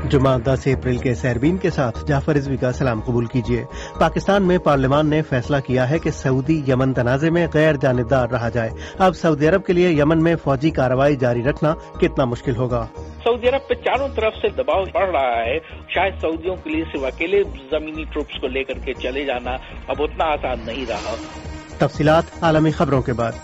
جمعہ 10 اپریل کے سیربین کے ساتھ جعفر رضوی کا سلام قبول کیجیے۔ پاکستان میں پارلیمان نے فیصلہ کیا ہے کہ سعودی یمن تنازع میں غیر جانبدار رہا جائے۔ اب سعودی عرب کے لیے یمن میں فوجی کارروائی جاری رکھنا کتنا مشکل ہوگا؟ سعودی عرب پہ چاروں طرف سے دباؤ بڑھ رہا ہے، شاید سعودیوں کے لیے صرف اکیلے زمینی ٹروپس کو لے کر کے چلے جانا اب اتنا آسان نہیں رہا۔ تفصیلات عالمی خبروں کے بعد۔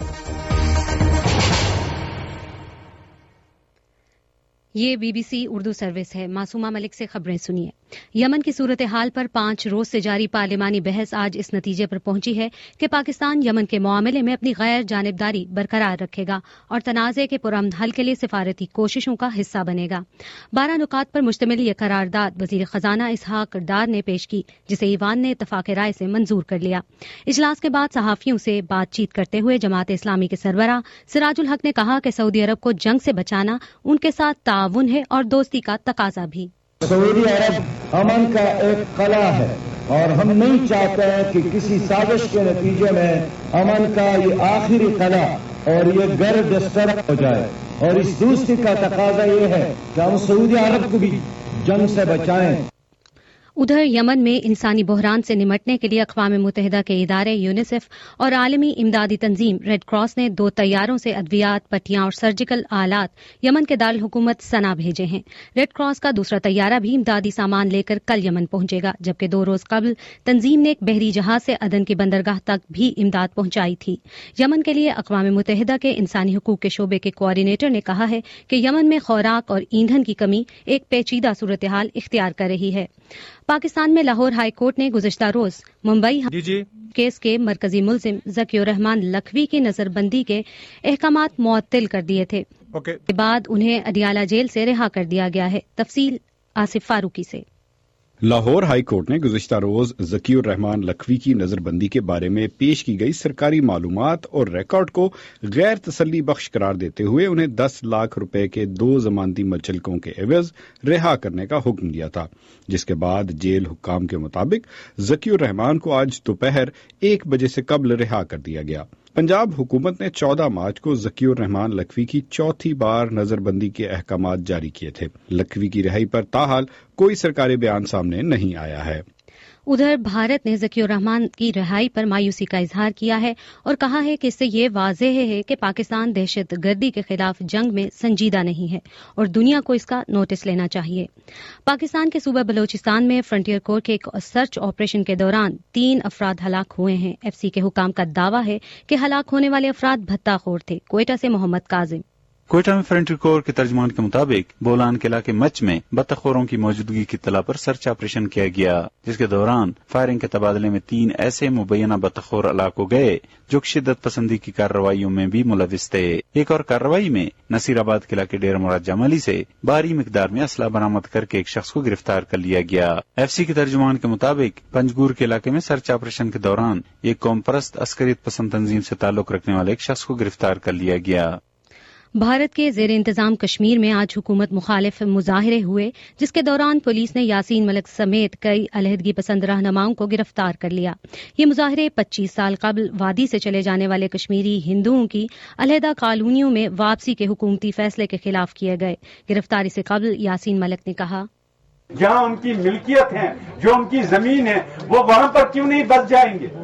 یہ B B C Urdu service ہے۔ معصومہ ملک سے خبریں سنیے۔ یمن کی صورتحال پر 5 روز سے جاری پارلیمانی بحث آج اس نتیجے پر پہنچی ہے کہ پاکستان یمن کے معاملے میں اپنی غیر جانبداری برقرار رکھے گا اور تنازع کے پرامن حل کے لیے سفارتی کوششوں کا حصہ بنے گا۔ 12 نکات پر مشتمل یہ قرارداد وزیر خزانہ اسحاق ڈار نے پیش کی، جسے ایوان نے اتفاق رائے سے منظور کر لیا۔ اجلاس کے بعد صحافیوں سے بات چیت کرتے ہوئے جماعت اسلامی کے سربراہ سراج الحق نے کہا کہ سعودی عرب کو جنگ سے بچانا ان کے ساتھ تعاون ہے اور دوستی کا تقاضا بھی۔ سعودی عرب امن کا ایک قلعہ ہے اور ہم نہیں چاہتے ہیں کہ کسی سازش کے نتیجے میں امن کا یہ آخری قلعہ اور یہ گھر ڈسٹرب ہو جائے، اور اس دوستی کا تقاضا یہ ہے کہ ہم سعودی عرب کو بھی جنگ سے بچائیں۔ ادھر یمن میں انسانی بحران سے نمٹنے کے لیے اقوام متحدہ کے ادارے یونیسیف اور عالمی امدادی تنظیم ریڈ کراس نے 2 طیاروں سے ادویات، پٹیاں اور سرجیکل آلات یمن کے دارالحکومت سنا بھیجے ہیں۔ ریڈ کراس کا دوسرا طیارہ بھی امدادی سامان لے کر کل یمن پہنچے گا، جبکہ 2 روز قبل تنظیم نے ایک بحری جہاز سے عدن کی بندرگاہ تک بھی امداد پہنچائی تھی۔ یمن کے لیے اقوام متحدہ کے انسانی حقوق کے شعبے کے کوآرڈینیٹر نے کہا ہے کہ یمن میں خوراک اور ایندھن کی کمی ایک پیچیدہ صورتحال اختیار کر رہی ہے۔ پاکستان میں لاہور ہائی کورٹ نے گزشتہ روز ممبئی کیس کے مرکزی ملزم ذکی الرحمان لکھوی کی نظر بندی کے احکامات معطل کر دیے تھے۔ کے بعد انہیں اڈیالہ جیل سے رہا کر دیا گیا ہے۔ تفصیل آصف فاروقی سے۔ لاہور ہائی کورٹ نے گزشتہ روز ذکی الرحمان لکھوی کی نظر بندی کے بارے میں پیش کی گئی سرکاری معلومات اور ریکارڈ کو غیر تسلی بخش قرار دیتے ہوئے انہیں 10 لاکھ روپے کے 2 ضمانتی منچلکوں کے عوض رہا کرنے کا حکم دیا تھا، جس کے بعد جیل حکام کے مطابق ذکی الرحمان کو آج دوپہر 1 بجے سے قبل رہا کر دیا گیا۔ پنجاب حکومت نے 14 مارچ کو ذکی الرحمان لکھوی کی چوتھی بار نظر بندی کے احکامات جاری کیے تھے۔ لکھوی کی رہائی پر تاحال کوئی سرکاری بیان سامنے نہیں آیا ہے۔ ادھر بھارت نے ذکی الرحمان کی رہائی پر مایوسی کا اظہار کیا ہے اور کہا ہے کہ اس سے یہ واضح ہے کہ پاکستان دہشت گردی کے خلاف جنگ میں سنجیدہ نہیں ہے اور دنیا کو اس کا نوٹس لینا چاہیے۔ پاکستان کے صوبہ بلوچستان میں فرنٹیئر کور کے ایک سرچ آپریشن کے دوران 3 افراد ہلاک ہوئے ہیں۔ ایف سی کے حکام کا دعویٰ ہے کہ ہلاک ہونے والے افراد بھتہ خور تھے۔ کوئٹہ سے محمد کاظم۔ کوئٹہ میں فرنٹیئر کور کے ترجمان کے مطابق بولان کے علاقے مچ میں بطخ خوروں کی موجودگی کی اطلاع پر سرچ آپریشن کیا گیا، جس کے دوران فائرنگ کے تبادلے میں 3 ایسے مبینہ بطخ خور ہلاک ہو گئے جو شدت پسندی کی کارروائیوں میں بھی ملوث تھے۔ ایک اور کارروائی میں نصیر آباد کے علاقے ڈیرہ مراد جمالی سے بھاری مقدار میں اسلحہ برآمد کر کے ایک شخص کو گرفتار کر لیا گیا۔ ایف سی کے ترجمان کے مطابق پنجگور کے علاقے میں سرچ آپریشن کے دوران ایک قوم پرست عسکریت پسند تنظیم سے تعلق رکھنے والے ایک شخص کو گرفتار کر لیا گیا۔ بھارت کے زیر انتظام کشمیر میں آج حکومت مخالف مظاہرے ہوئے، جس کے دوران پولیس نے یاسین ملک سمیت کئی علیحدگی پسند رہنماؤں کو گرفتار کر لیا۔ یہ مظاہرے 25 سال قبل وادی سے چلے جانے والے کشمیری ہندوؤں کی علیحدہ کالونیوں میں واپسی کے حکومتی فیصلے کے خلاف کیے گئے۔ گرفتاری سے قبل یاسین ملک نے کہا، جہاں ان کی ملکیت ہے، جو ان کی زمین ہے، وہ وہاں پر کیوں نہیں بس جائیں گے؟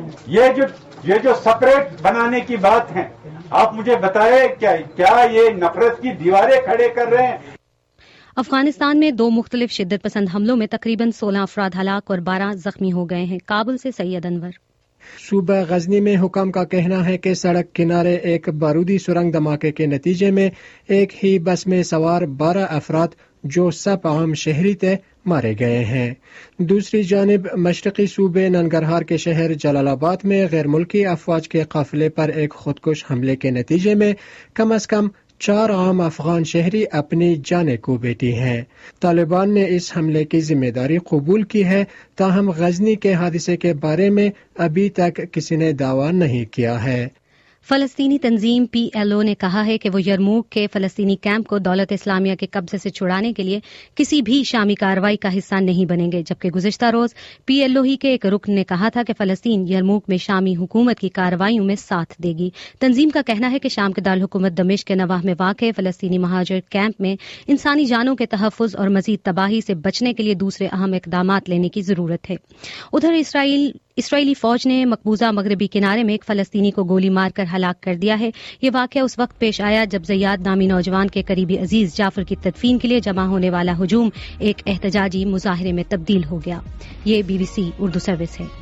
یہ جو سپریٹ بنانے کی بات ہے، آپ مجھے بتائیں کیا یہ نفرت کی دیواریں کھڑے کر رہے ہیں؟ افغانستان میں 2 مختلف شدت پسند حملوں میں تقریباً 16 افراد ہلاک اور 12 زخمی ہو گئے ہیں۔ کابل سے سید انور۔ صوبہ غزنی میں حکام کا کہنا ہے کہ سڑک کنارے ایک بارودی سرنگ دھماکے کے نتیجے میں ایک ہی بس میں سوار 12 افراد جو سب عام شہری تھے مارے گئے ہیں۔ دوسری جانب مشرقی صوبے ننگرہار کے شہر جلال آباد میں غیر ملکی افواج کے قافلے پر ایک خودکش حملے کے نتیجے میں کم از کم 4 عام افغان شہری اپنی جانیں کو بیٹھی ہیں۔ طالبان نے اس حملے کی ذمہ داری قبول کی ہے، تاہم غزنی کے حادثے کے بارے میں ابھی تک کسی نے دعویٰ نہیں کیا ہے۔ فلسطینی تنظیم PLO نے کہا ہے کہ وہ یرموک کے فلسطینی کیمپ کو دولت اسلامیہ کے قبضے سے چھڑانے کے لیے کسی بھی شامی کارروائی کا حصہ نہیں بنیں گے، جبکہ گزشتہ روز PLO ہی کے ایک رکن نے کہا تھا کہ فلسطین یرموک میں شامی حکومت کی کارروائیوں میں ساتھ دے گی۔ تنظیم کا کہنا ہے کہ شام کے دارالحکومت دمشق کے نواح میں واقع فلسطینی مہاجر کیمپ میں انسانی جانوں کے تحفظ اور مزید تباہی سے بچنے کے لیے دوسرے اہم اقدامات لینے کی ضرورت ہے۔ ادھر اسرائیلی فوج نے مقبوضہ مغربی کنارے میں ایک فلسطینی کو گولی مار کر ہلاک کر دیا ہے۔ یہ واقعہ اس وقت پیش آیا جب زیاد نامی نوجوان کے قریبی عزیز جعفر کی تدفین کے لیے جمع ہونے والا ہجوم ایک احتجاجی مظاہرے میں تبدیل ہو گیا۔ یہ BBC اردو سروس ہے۔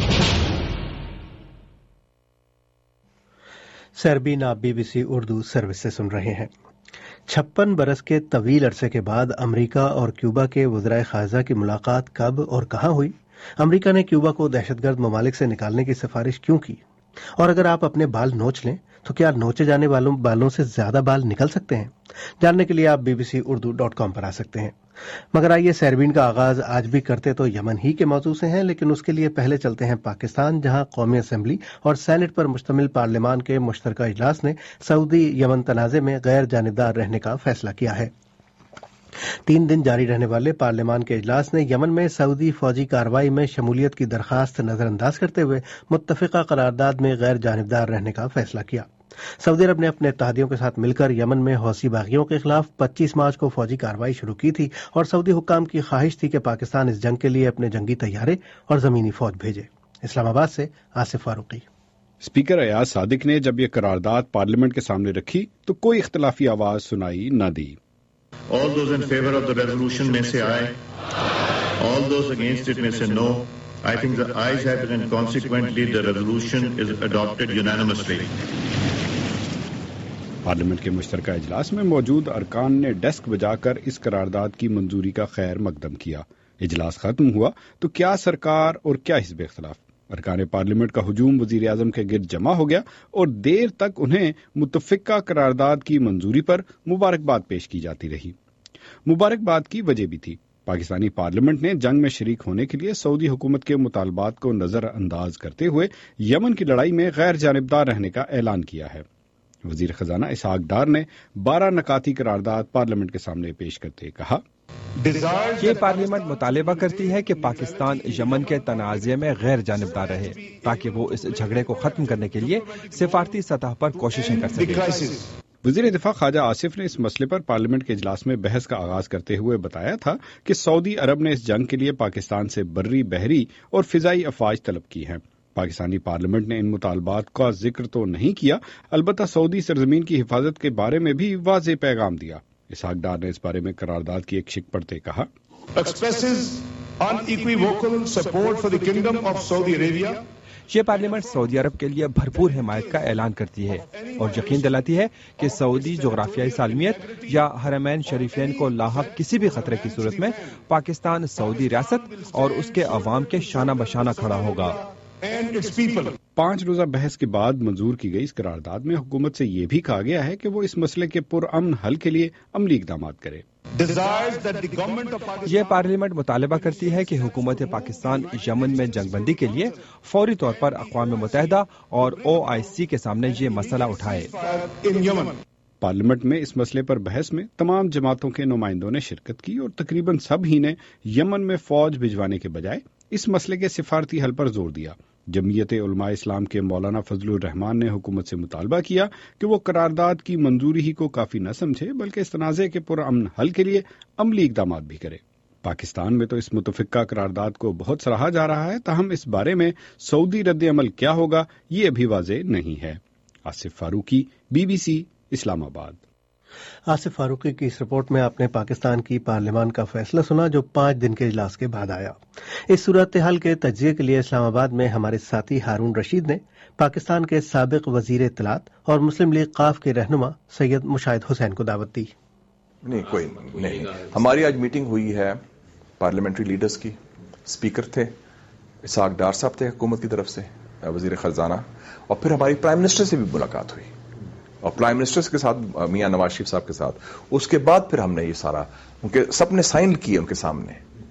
سربین آپ BBC اردو سروس سے سن رہے ہیں۔ 56 برس کے طویل عرصے کے بعد امریکہ اور کیوبا کے وزرائے خارجہ کی ملاقات کب اور کہاں ہوئی؟ امریکہ نے کیوبا کو دہشت گرد ممالک سے نکالنے کی سفارش کیوں کی؟ اور اگر آپ اپنے بال نوچ لیں تو کیا نوچے جانے والوں بالوں سے زیادہ بال نکل سکتے ہیں؟ جاننے کے لیے آپ bbcurdu.com پر آ سکتے ہیں۔ مگر آئیے سیربین کا آغاز آج بھی کرتے تو یمن ہی کے موضوع سے ہیں، لیکن اس کے لیے پہلے چلتے ہیں پاکستان، جہاں قومی اسمبلی اور سینٹ پر مشتمل پارلیمان کے مشترکہ اجلاس نے سعودی یمن تنازع میں غیر جانبدار رہنے کا فیصلہ کیا ہے۔ 3 دن جاری رہنے والے پارلیمان کے اجلاس نے یمن میں سعودی فوجی کارروائی میں شمولیت کی درخواست نظر انداز کرتے ہوئے متفقہ قرارداد میں غیر جانبدار رہنے کا فیصلہ کیا۔ سعودی عرب نے اپنے اتحادیوں کے ساتھ مل کر یمن میں حوثی باغیوں کے خلاف 25 مارچ کو فوجی کارروائی شروع کی تھی اور سعودی حکام کی خواہش تھی کہ پاکستان اس جنگ کے لیے اپنے جنگی طیارے اور زمینی فوج بھیجے۔ اسلام آباد سے آصف فاروقی۔ اسپیکر ایاز صادق نے جب یہ قرارداد پارلیمنٹ کے سامنے رکھی تو کوئی اختلافی آواز سنائی نہ دی۔ All those in favor of the resolution may say aye. All those against it may say no. I think the ayes have it and consequently the resolution is adopted unanimously. Parliament کے مشترکہ اجلاس میں موجود ارکان نے desk بجا کر اس قرارداد کی منظوری کا خیر مقدم کیا۔ اجلاس ختم ہوا تو کیا سرکار اور کیا حزب اختلاف؟ ارکان پارلیمنٹ کا ہجوم وزیر اعظم کے گرد جمع ہو گیا اور دیر تک انہیں متفقہ قرارداد کی منظوری پر مبارکباد پیش کی جاتی رہی۔ مبارکباد کی وجہ بھی تھی۔ پاکستانی پارلیمنٹ نے جنگ میں شریک ہونے کے لیے سعودی حکومت کے مطالبات کو نظر انداز کرتے ہوئے یمن کی لڑائی میں غیر جانبدار رہنے کا اعلان کیا ہے۔ وزیر خزانہ اسحاق ڈار نے 12 نکاتی قرارداد پارلیمنٹ کے سامنے پیش کرتے کہا، یہ پارلیمنٹ مطالبہ کرتی ہے کہ پاکستان یمن کے تنازع میں غیر جانبدار رہے تاکہ وہ اس جھگڑے کو ختم کرنے کے لیے سفارتی سطح پر کوششیں کر سکے۔ وزیر دفاع خواجہ آصف نے اس مسئلے پر پارلیمنٹ کے اجلاس میں بحث کا آغاز کرتے ہوئے بتایا تھا کہ سعودی عرب نے اس جنگ کے لیے پاکستان سے بری، بحری اور فضائی افواج طلب کی ہیں۔ پاکستانی پارلیمنٹ نے ان مطالبات کا ذکر تو نہیں کیا، البتہ سعودی سرزمین کی حفاظت کے بارے میں بھی واضح پیغام دیا۔ اسحاق ڈار نے اس بارے میں قرارداد کی ایک شق پڑھتے کہا، یہ پارلیمنٹ سعودی عرب کے لیے بھرپور حمایت کا اعلان کرتی ہے اور یقین دلاتی ہے کہ سعودی جغرافیائی سالمیت یا حرمین شریفین کو لاحق کسی بھی خطرے کی صورت میں پاکستان سعودی ریاست اور اس کے عوام کے شانہ بشانہ کھڑا ہوگا۔ 5 روزہ بحث کے بعد منظور کی گئی اس قرارداد میں حکومت سے یہ بھی کہا گیا ہے کہ وہ اس مسئلے کے پرامن حل کے لیے عملی اقدامات کرے۔ یہ پارلیمنٹ مطالبہ کرتی ہے کہ حکومت پاکستان یمن میں جنگ بندی کے لیے فوری طور پر اقوام متحدہ اور OIC کے سامنے یہ مسئلہ اٹھائے۔ پارلیمنٹ میں اس مسئلے پر بحث میں تمام جماعتوں کے نمائندوں نے شرکت کی اور تقریباً سب ہی نے یمن میں فوج بھجوانے کے بجائے اس مسئلے کے سفارتی حل پر زور دیا۔ جمعیت علماء اسلام کے مولانا فضل الرحمان نے حکومت سے مطالبہ کیا کہ وہ قرارداد کی منظوری ہی کو کافی نہ سمجھے بلکہ اس تنازع کے پرامن حل کے لیے عملی اقدامات بھی کرے۔ پاکستان میں تو اس متفقہ قرارداد کو بہت سراہا جا رہا ہے، تاہم اس بارے میں سعودی رد عمل کیا ہوگا یہ ابھی واضح نہیں ہے۔ آصف فاروقی، BBC اسلام آباد۔ آصف فاروقی کی اس رپورٹ میں آپ نے پاکستان کی پارلیمان کا فیصلہ سنا جو 5 دن کے اجلاس کے بعد آیا۔ اس صورتحال کے تجزیے کے لیے اسلام آباد میں ہمارے ساتھی ہارون رشید نے پاکستان کے سابق وزیر اطلاعات اور مسلم لیگ قاف کے رہنما سید مشاہد حسین کو دعوت دی۔ کوئی نہیں، ہماری آج میٹنگ ہوئی ہے پارلیمنٹری لیڈرز کی، اسپیکر تھے، اسحاق ڈار صاحب تھے حکومت کی طرف سے، وزیر خزانہ، اور پھر ہماری پرائم منسٹر سے بھی ملاقات ہوئی اور پرائم منسٹر کے ساتھ میاں نواز شریف صاحب کے ساتھ۔ اس کے بعد پھر ہم نے یہ سارا، ان کے سب نے سائن کیے ان کے سامنے،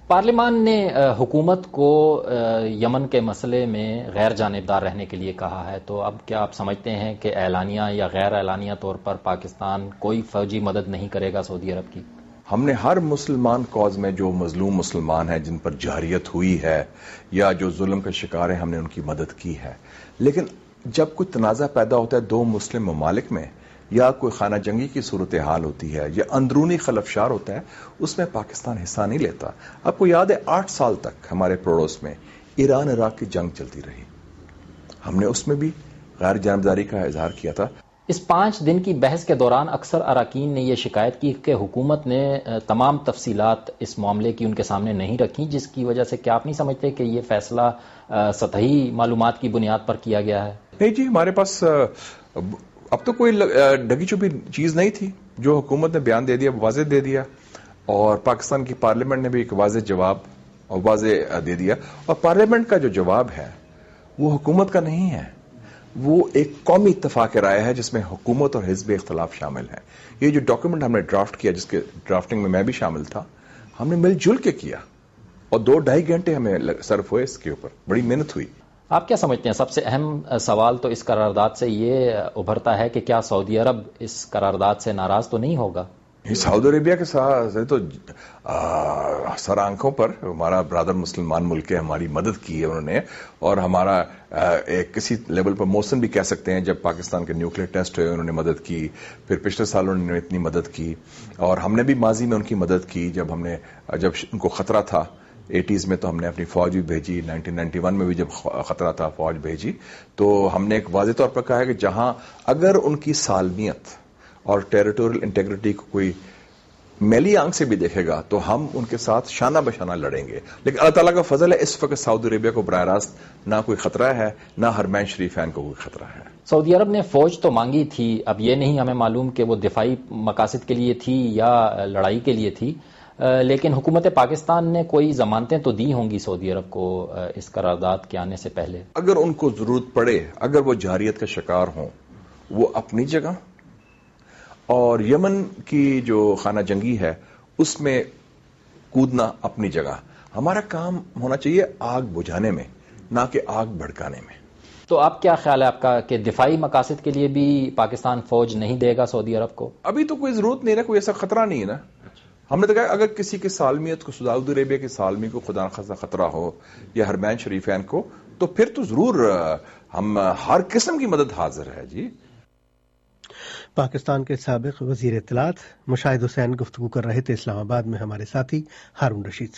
پارلیمان نے حکومت کو یمن کے مسئلے میں غیر جانبدار رہنے کے لیے کہا ہے، تو اب کیا آپ سمجھتے ہیں کہ اعلانیہ یا غیر اعلانیہ طور پر پاکستان کوئی فوجی مدد نہیں کرے گا سعودی عرب کی؟ ہم نے ہر مسلمان کاز میں جو مظلوم مسلمان ہیں، جن پر جارحیت ہوئی ہے یا جو ظلم کا شکار ہیں، ہم نے ان کی مدد کی ہے. لیکن جب کوئی تنازع پیدا ہوتا ہے دو مسلم ممالک میں، یا کوئی خانہ جنگی کی صورتحال ہوتی ہے یا اندرونی خلفشار ہوتا ہے، اس میں پاکستان حصہ نہیں لیتا. آپ کو یاد ہے 8 سال تک ہمارے پڑوس میں ایران عراق کی جنگ چلتی رہی، ہم نے اس میں بھی غیر جانبداری کا اظہار کیا تھا. اس 5 دن کی بحث کے دوران اکثر اراکین نے یہ شکایت کی کہ حکومت نے تمام تفصیلات اس معاملے کی ان کے سامنے نہیں رکھی، جس کی وجہ سے کیا آپ نہیں سمجھتے کہ یہ فیصلہ سطحی معلومات کی بنیاد پر کیا گیا ہے؟ نہیں جی، ہمارے پاس اب تو کوئی ڈگی چپی چیز نہیں تھی. جو حکومت نے بیان دے دیا، واضح دے دیا، اور پاکستان کی پارلیمنٹ نے بھی ایک واضح جواب اور واضح دے دیا. اور پارلیمنٹ کا جو جواب ہے وہ حکومت کا نہیں ہے، وہ ایک قومی اتفاق رائے ہے جس میں حکومت اور حزب اختلاف شامل ہیں. یہ جو ڈاکیومنٹ ہم نے ڈرافٹ کیا، جس کے ڈرافٹنگ میں بھی شامل تھا، ہم نے مل جل کے کیا، اور 2-2.5 گھنٹے ہمیں صرف ہوئے اس کے اوپر، بڑی محنت ہوئی. آپ کیا سمجھتے ہیں؟ سب سے اہم سوال تو اس قرارداد سے یہ ابھرتا ہے کہ کیا سعودی عرب اس قرارداد سے ناراض تو نہیں ہوگا؟ سعودی عربیہ کے ساتھ تو سر آنکھوں پر ہمارا برادر مسلمان ملک ہے، ہماری مدد کی ہے انہوں نے، اور ہمارا ایک کسی لیول پر موسن بھی کہہ سکتے ہیں. جب پاکستان کے نیوکلیئر ٹیسٹ ہوئے انہوں نے مدد کی، پھر پچھلے سال انہوں نے اتنی مدد کی، اور ہم نے بھی ماضی میں ان کی مدد کی. جب ان کو خطرہ تھا 80s میں، تو ہم نے اپنی فوج بھی بھیجی. 1991 میں بھی جب خطرہ تھا فوج بھیجی. تو ہم نے ایک واضح طور پر کہا ہے کہ جہاں اگر ان کی سالمیت اور ٹیریٹوریل انٹیگریٹی کو کوئی میلی آنکھ سے بھی دیکھے گا تو ہم ان کے ساتھ شانہ بشانہ لڑیں گے. لیکن اللہ تعالیٰ کا فضل ہے، اس وقت سعودی عربیہ کو براہ راست نہ کوئی خطرہ ہے، نہ حرمین شریفین کو کوئی خطرہ ہے. سعودی عرب نے فوج تو مانگی تھی، اب یہ نہیں ہمیں معلوم کہ وہ دفاعی مقاصد کے لیے تھی یا لڑائی کے لیے تھی، لیکن حکومت پاکستان نے کوئی ضمانتیں تو دی ہوں گی سعودی عرب کو اس قرارداد کے آنے سے پہلے. اگر ان کو ضرورت پڑے، اگر وہ جارحیت کا شکار ہوں، وہ اپنی جگہ، اور یمن کی جو خانہ جنگی ہے اس میں کودنا اپنی جگہ. ہمارا کام ہونا چاہیے آگ بجھانے میں، نہ کہ آگ بھڑکانے میں. تو آپ کیا خیال ہے آپ کا کہ دفاعی مقاصد کے لیے بھی پاکستان فوج نہیں دے گا سعودی عرب کو؟ ابھی تو کوئی ضرورت نہیں ہے، کوئی ایسا خطرہ نہیں ہے نا. ہم نے تو کہا اگر کسی کی سالمیت کو، سعودی عربیہ کی سالمی کو خدا نخواستہ خطرہ ہو، یا حرمین شریفین کو، تو پھر تو ضرور ہم ہر قسم کی مدد حاضر ہے. جی، پاکستان کے سابق وزیر اطلاعات مشاہد حسین گفتگو کر رہے تھے اسلام آباد میں ہمارے ساتھی ہارون رشید سے.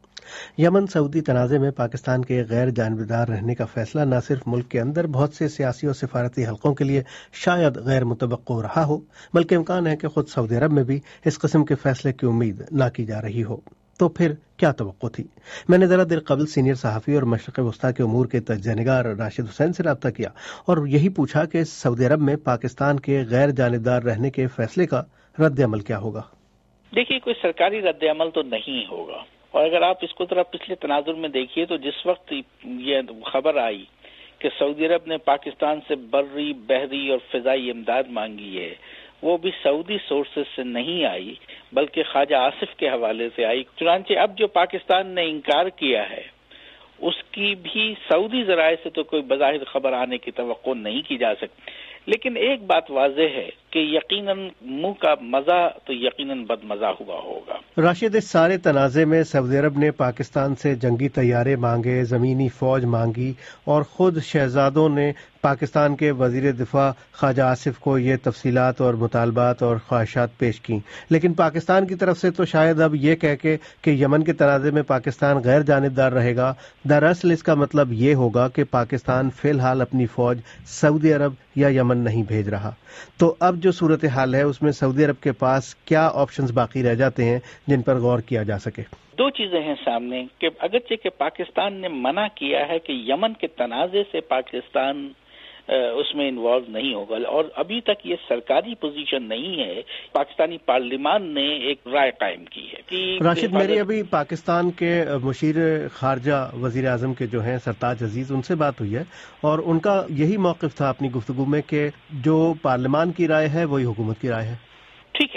یمن سعودی تنازع میں پاکستان کے غیر جانبدار رہنے کا فیصلہ نہ صرف ملک کے اندر بہت سے سیاسی اور سفارتی حلقوں کے لیے شاید غیر متوقع رہا ہو، بلکہ امکان ہے کہ خود سعودی عرب میں بھی اس قسم کے فیصلے کی امید نہ کی جا رہی ہو. تو پھر کیا توقع تھی؟ میں نے ذرا دیر قبل سینئر صحافی اور مشرق وسطیٰ کے امور کے تجزیہ نگار راشد حسین سے رابطہ کیا اور یہی پوچھا کہ سعودی عرب میں پاکستان کے غیر جانبدار رہنے کے فیصلے کا رد عمل کیا ہوگا. دیکھیے، کوئی سرکاری رد عمل تو نہیں ہوگا، اور اگر آپ اس کو ذرا پچھلے تناظر میں دیکھیے تو جس وقت یہ خبر آئی کہ سعودی عرب نے پاکستان سے بری، بحری اور فضائی امداد مانگی ہے، وہ بھی سعودی سورسز سے نہیں آئی بلکہ خواجہ آصف کے حوالے سے آئی. چنانچہ اب جو پاکستان نے انکار کیا ہے اس کی بھی سعودی ذرائع سے تو کوئی بظاہر خبر آنے کی توقع نہیں کی جا سکتی. لیکن ایک بات واضح ہے کہ یقیناً منہ کا مزہ تو یقیناً بد مزہ ہوا ہوگا. راشد، اس سارے تنازع میں سعودی عرب نے پاکستان سے جنگی طیارے مانگے، زمینی فوج مانگی، اور خود شہزادوں نے پاکستان کے وزیر دفاع خواجہ آصف کو یہ تفصیلات اور مطالبات اور خواہشات پیش کی. لیکن پاکستان کی طرف سے تو شاید اب یہ کہہ کے کہ یمن کے تنازع میں پاکستان غیر جانبدار رہے گا، دراصل اس کا مطلب یہ ہوگا کہ پاکستان فی الحال اپنی فوج سعودی عرب یا یمن نہیں بھیج رہا. تو اب جو صورتحال ہے اس میں سعودی عرب کے پاس کیا آپشنز باقی رہ جاتے ہیں جن پر غور کیا جا سکے؟ دو چیزیں ہیں سامنے کہ اگرچہ کہ پاکستان نے منع کیا ہے کہ یمن کے تنازع سے پاکستان اس میں انوالو نہیں ہوگا، اور ابھی تک یہ سرکاری پوزیشن نہیں ہے. پاکستانی پارلیمان نے ایک رائے قائم کی ہے کہ راشد، میری ابھی پاکستان کے مشیر خارجہ وزیر اعظم کے جو ہیں سرتاج عزیز، ان سے بات ہوئی ہے اور ان کا یہی موقف تھا اپنی گفتگو میں کہ جو پارلیمان کی رائے ہے وہی حکومت کی رائے ہے. ٹھیک ہے،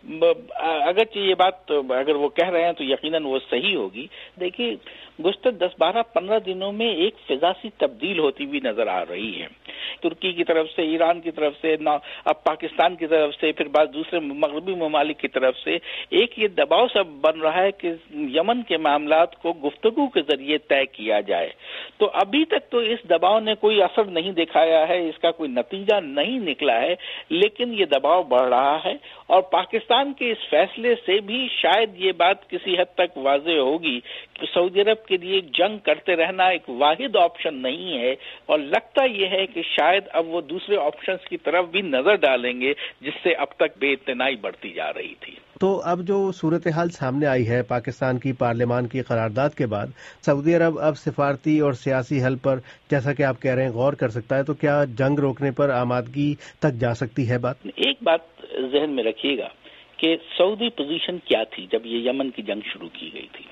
اگرچہ یہ بات اگر وہ کہہ رہے ہیں تو یقیناً وہ صحیح ہوگی. دیکھیے گزشتہ 10-12-15 دنوں میں ایک فضا سی تبدیل ہوتی ہوئی نظر آ رہی ہے. ترکی کی طرف سے، ایران کی طرف سے، اب پاکستان کی طرف سے، پھر بعض دوسرے مغربی ممالک کی طرف سے ایک یہ دباؤ سب بن رہا ہے کہ یمن کے معاملات کو گفتگو کے ذریعے طے کیا جائے. تو ابھی تک تو اس دباؤ نے کوئی اثر نہیں دکھایا ہے، اس کا کوئی نتیجہ نہیں نکلا ہے، لیکن یہ دباؤ بڑھ رہا ہے. اور پاکستان کے اس فیصلے سے بھی شاید یہ بات کسی حد تک واضح ہوگی کہ سعودی عرب کے لیے جنگ کرتے رہنا ایک واحد آپشن نہیں ہے، اور لگتا یہ ہے کہ شاید اب وہ دوسرے آپشنز کی طرف بھی نظر ڈالیں گے جس سے اب تک بے اتنائی بڑھتی جا رہی تھی. تو اب جو صورتحال سامنے آئی ہے پاکستان کی پارلیمان کی قرارداد کے بعد، سعودی عرب اب سفارتی اور سیاسی حل پر جیسا کہ آپ کہہ رہے ہیں غور کر سکتا ہے، تو کیا جنگ روکنے پر آمادگی تک جا سکتی ہے بات؟ ایک بات ذہن میں رکھیے گا کہ سعودی پوزیشن کیا تھی جب یہ یمن کی جنگ شروع کی گئی تھی.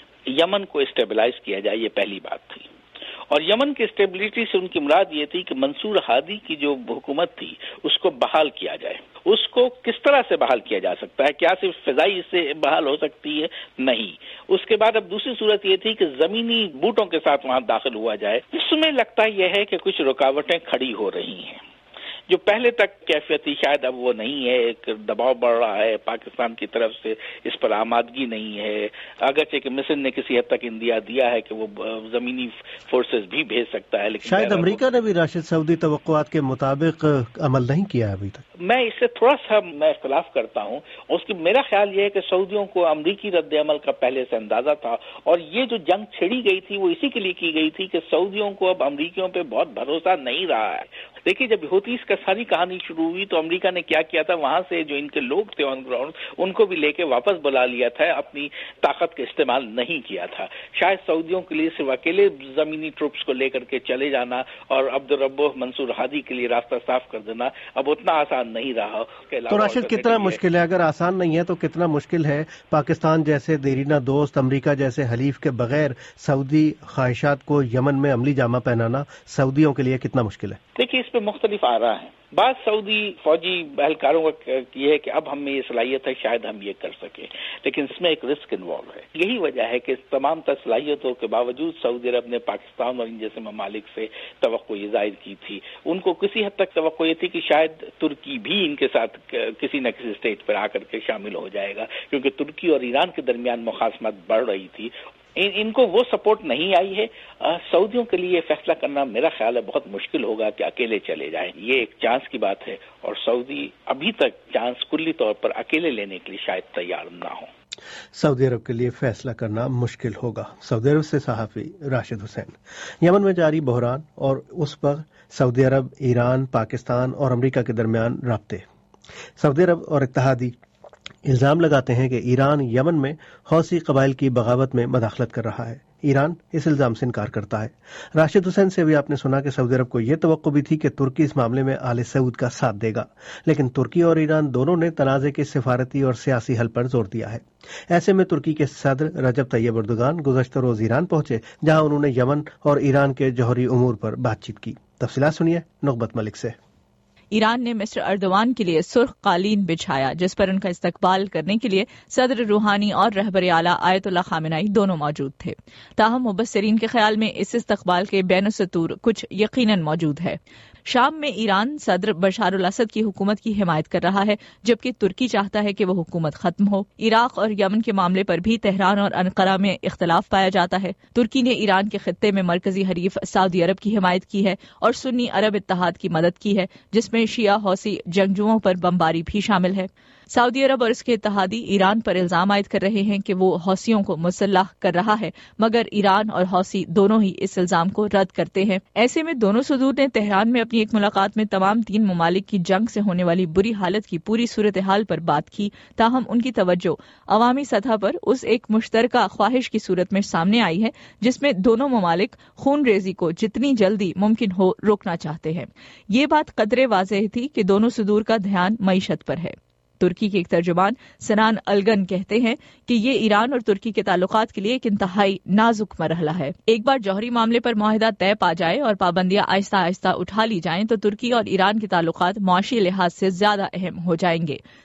یمن کو اسٹیبلائز کیا جائے، یہ پہلی بات تھی. اور یمن کی اسٹیبلٹی سے ان کی مراد یہ تھی کہ منصور ہادی کی جو حکومت تھی اس کو بحال کیا جائے. اس کو کس طرح سے بحال کیا جا سکتا ہے؟ کیا صرف فضائی سے بحال ہو سکتی ہے؟ نہیں. اس کے بعد اب دوسری صورت یہ تھی کہ زمینی بوٹوں کے ساتھ وہاں داخل ہوا جائے. اس میں لگتا یہ ہے کہ کچھ رکاوٹیں کھڑی ہو رہی ہیں. جو پہلے تک کیفیت تھی شاید اب وہ نہیں ہے. ایک دباؤ بڑھ رہا ہے پاکستان کی طرف سے، اس پر آمادگی نہیں ہے. اگرچہ کہ مصر نے کسی حد تک اندیا دیا ہے کہ وہ زمینی فورسز بھی بھیج سکتا ہے، لیکن شاید امریکہ نے بھی راشد سعودی توقعات کے مطابق عمل نہیں کیا ہے ابھی تک. میں اس سے تھوڑا سا اختلاف کرتا ہوں. اس کی میرا خیال یہ ہے کہ سعودیوں کو امریکی رد عمل کا پہلے سے اندازہ تھا، اور یہ جو جنگ چھڑی گئی تھی وہ اسی کے لیے کی گئی تھی کہ سعودیوں کو اب امریکیوں پہ بہت بھروسہ نہیں رہا ہے. دیکھیے جب ہوتیز کا ساری کہانی شروع ہوئی تو امریکہ نے کیا کیا تھا، وہاں سے جو ان کے لوگ تھے آن گراؤنڈ ان کو بھی لے کے واپس بلا لیا تھا، اپنی طاقت کا استعمال نہیں کیا تھا. شاید سعودیوں کے لیے صرف اکیلے زمینی ٹروپس کو لے کر کے چلے جانا اور عبدالرب منصور ہادی کے لیے راستہ صاف کر دینا اب اتنا آسان نہیں رہا. تو راشد کتنا مشکل ہے؟ اگر آسان نہیں ہے تو کتنا مشکل ہے پاکستان جیسے دیرینہ دوست، امریکہ جیسے حلیف کے بغیر سعودی خواہشات کو یمن میں عملی جامہ پہنانا سعودیوں کے لیے کتنا مشکل ہے؟ دیکھیے اس پہ مختلف آراء ہیں. بعض سعودی فوجی اہلکاروں کا یہ ہے کہ اب ہم میں یہ صلاحیت ہے شاید ہم یہ کر سکیں، لیکن اس میں ایک رسک انوالو ہے. یہی وجہ ہے کہ تمام تر صلاحیتوں کے باوجود سعودی عرب نے پاکستان اور ان جیسے ممالک سے توقع یہ ظاہر کی تھی. ان کو کسی حد تک توقع یہ تھی کہ شاید ترکی بھی ان کے ساتھ کسی نہ کسی اسٹیج پر آ کر کے شامل ہو جائے گا، کیونکہ ترکی اور ایران کے درمیان مخاصمت بڑھ رہی تھی. ان کو وہ سپورٹ نہیں آئی ہے. سعودیوں کے لیے یہ فیصلہ کرنا میرا خیال ہے بہت مشکل ہوگا کہ اکیلے چلے جائیں. یہ ایک چانس کی بات ہے، اور سعودی ابھی تک چانس کلی طور پر اکیلے لینے کے لیے شاید تیار نہ ہو. سعودی عرب کے لیے فیصلہ کرنا مشکل ہوگا. سعودی عرب سے صحافی راشد حسین. یمن میں جاری بحران اور اس پر سعودی عرب، ایران، پاکستان اور امریکہ کے درمیان رابطے. سعودی عرب اور اتحادی الزام لگاتے ہیں کہ ایران یمن میں حوثی قبائل کی بغاوت میں مداخلت کر رہا ہے. ایران اس الزام سے انکار کرتا ہے. راشد حسین سے بھی آپ نے سنا کہ سعودی عرب کو یہ توقع بھی تھی کہ ترکی اس معاملے میں آل سعود کا ساتھ دے گا، لیکن ترکی اور ایران دونوں نے تنازع کے سفارتی اور سیاسی حل پر زور دیا ہے. ایسے میں ترکی کے صدر رجب طیب اردوغان گزشتہ روز ایران پہنچے، جہاں انہوں نے یمن اور ایران کے جوہری امور پر بات چیت کی. تفصیلات سنیے نقبت ملک سے. ایران نے مسٹر اردوان کے لیے سرخ قالین بچھایا، جس پر ان کا استقبال کرنے کے لیے صدر روحانی اور رہبر اعلیٰ آیت اللہ خامنہئی دونوں موجود تھے. تاہم مبصرین کے خیال میں اس استقبال کے بین السطور کچھ یقیناً موجود ہے. شام میں ایران صدر بشار الاسد کی حکومت کی حمایت کر رہا ہے، جبکہ ترکی چاہتا ہے کہ وہ حکومت ختم ہو. عراق اور یمن کے معاملے پر بھی تہران اور انقرہ میں اختلاف پایا جاتا ہے. ترکی نے ایران کے خطے میں مرکزی حریف سعودی عرب کی حمایت کی ہے اور سنی عرب اتحاد کی مدد کی ہے، جس میں شیعہ حوثی جنگجوؤں پر بمباری بھی شامل ہے. سعودی عرب اور اس کے اتحادی ایران پر الزام عائد کر رہے ہیں کہ وہ حوثیوں کو مسلح کر رہا ہے، مگر ایران اور حوثی دونوں ہی اس الزام کو رد کرتے ہیں. ایسے میں دونوں صدور نے تہران میں اپنی ایک ملاقات میں تمام تین ممالک کی جنگ سے ہونے والی بری حالت کی پوری صورتحال پر بات کی. تاہم ان کی توجہ عوامی سطح پر اس ایک مشترکہ خواہش کی صورت میں سامنے آئی ہے جس میں دونوں ممالک خون ریزی کو جتنی جلدی ممکن ہو روکنا چاہتے ہیں. یہ بات قدرے واضح تھی کہ دونوں صدور کا دھیان معیشت پر ہے. ترکی کے ایک ترجمان سنان الگن کہتے ہیں کہ یہ ایران اور ترکی کے تعلقات کے لیے ایک انتہائی نازک مرحلہ ہے. ایک بار جوہری معاملے پر معاہدہ طے پا جائے اور پابندیاں آہستہ آہستہ اٹھا لی جائیں تو ترکی اور ایران کے تعلقات معاشی لحاظ سے زیادہ اہم ہو جائیں گے.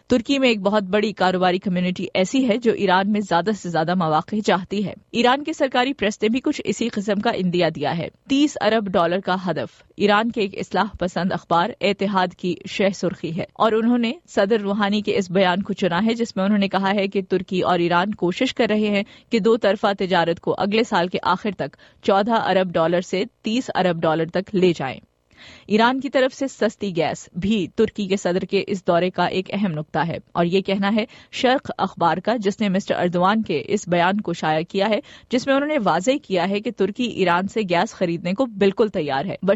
ترکی میں ایک بہت بڑی کاروباری کمیونٹی ایسی ہے جو ایران میں زیادہ سے زیادہ مواقع چاہتی ہے۔ ایران کے سرکاری پریس نے بھی کچھ اسی قسم کا اندیا دیا ہے۔ $30 ارب کا ہدف ایران کے ایک اصلاح پسند اخبار اتحاد کی شہ سرخی ہے، اور انہوں نے صدر روحانی کے اس بیان کو چنا ہے جس میں انہوں نے کہا ہے کہ ترکی اور ایران کوشش کر رہے ہیں کہ دو طرفہ تجارت کو اگلے سال کے آخر تک $14 ارب سے $30 ارب تک لے جائیں۔ ایران کی طرف سے سستی گیس بھی ترکی کے صدر کے اس دورے کا ایک اہم نقطہ ہے، اور یہ کہنا ہے شرق اخبار کا، جس نے مسٹر اردوان کے اس بیان کو شائع کیا ہے جس میں انہوں نے واضح کیا ہے کہ ترکی ایران سے گیس خریدنے کو بالکل تیار ہے۔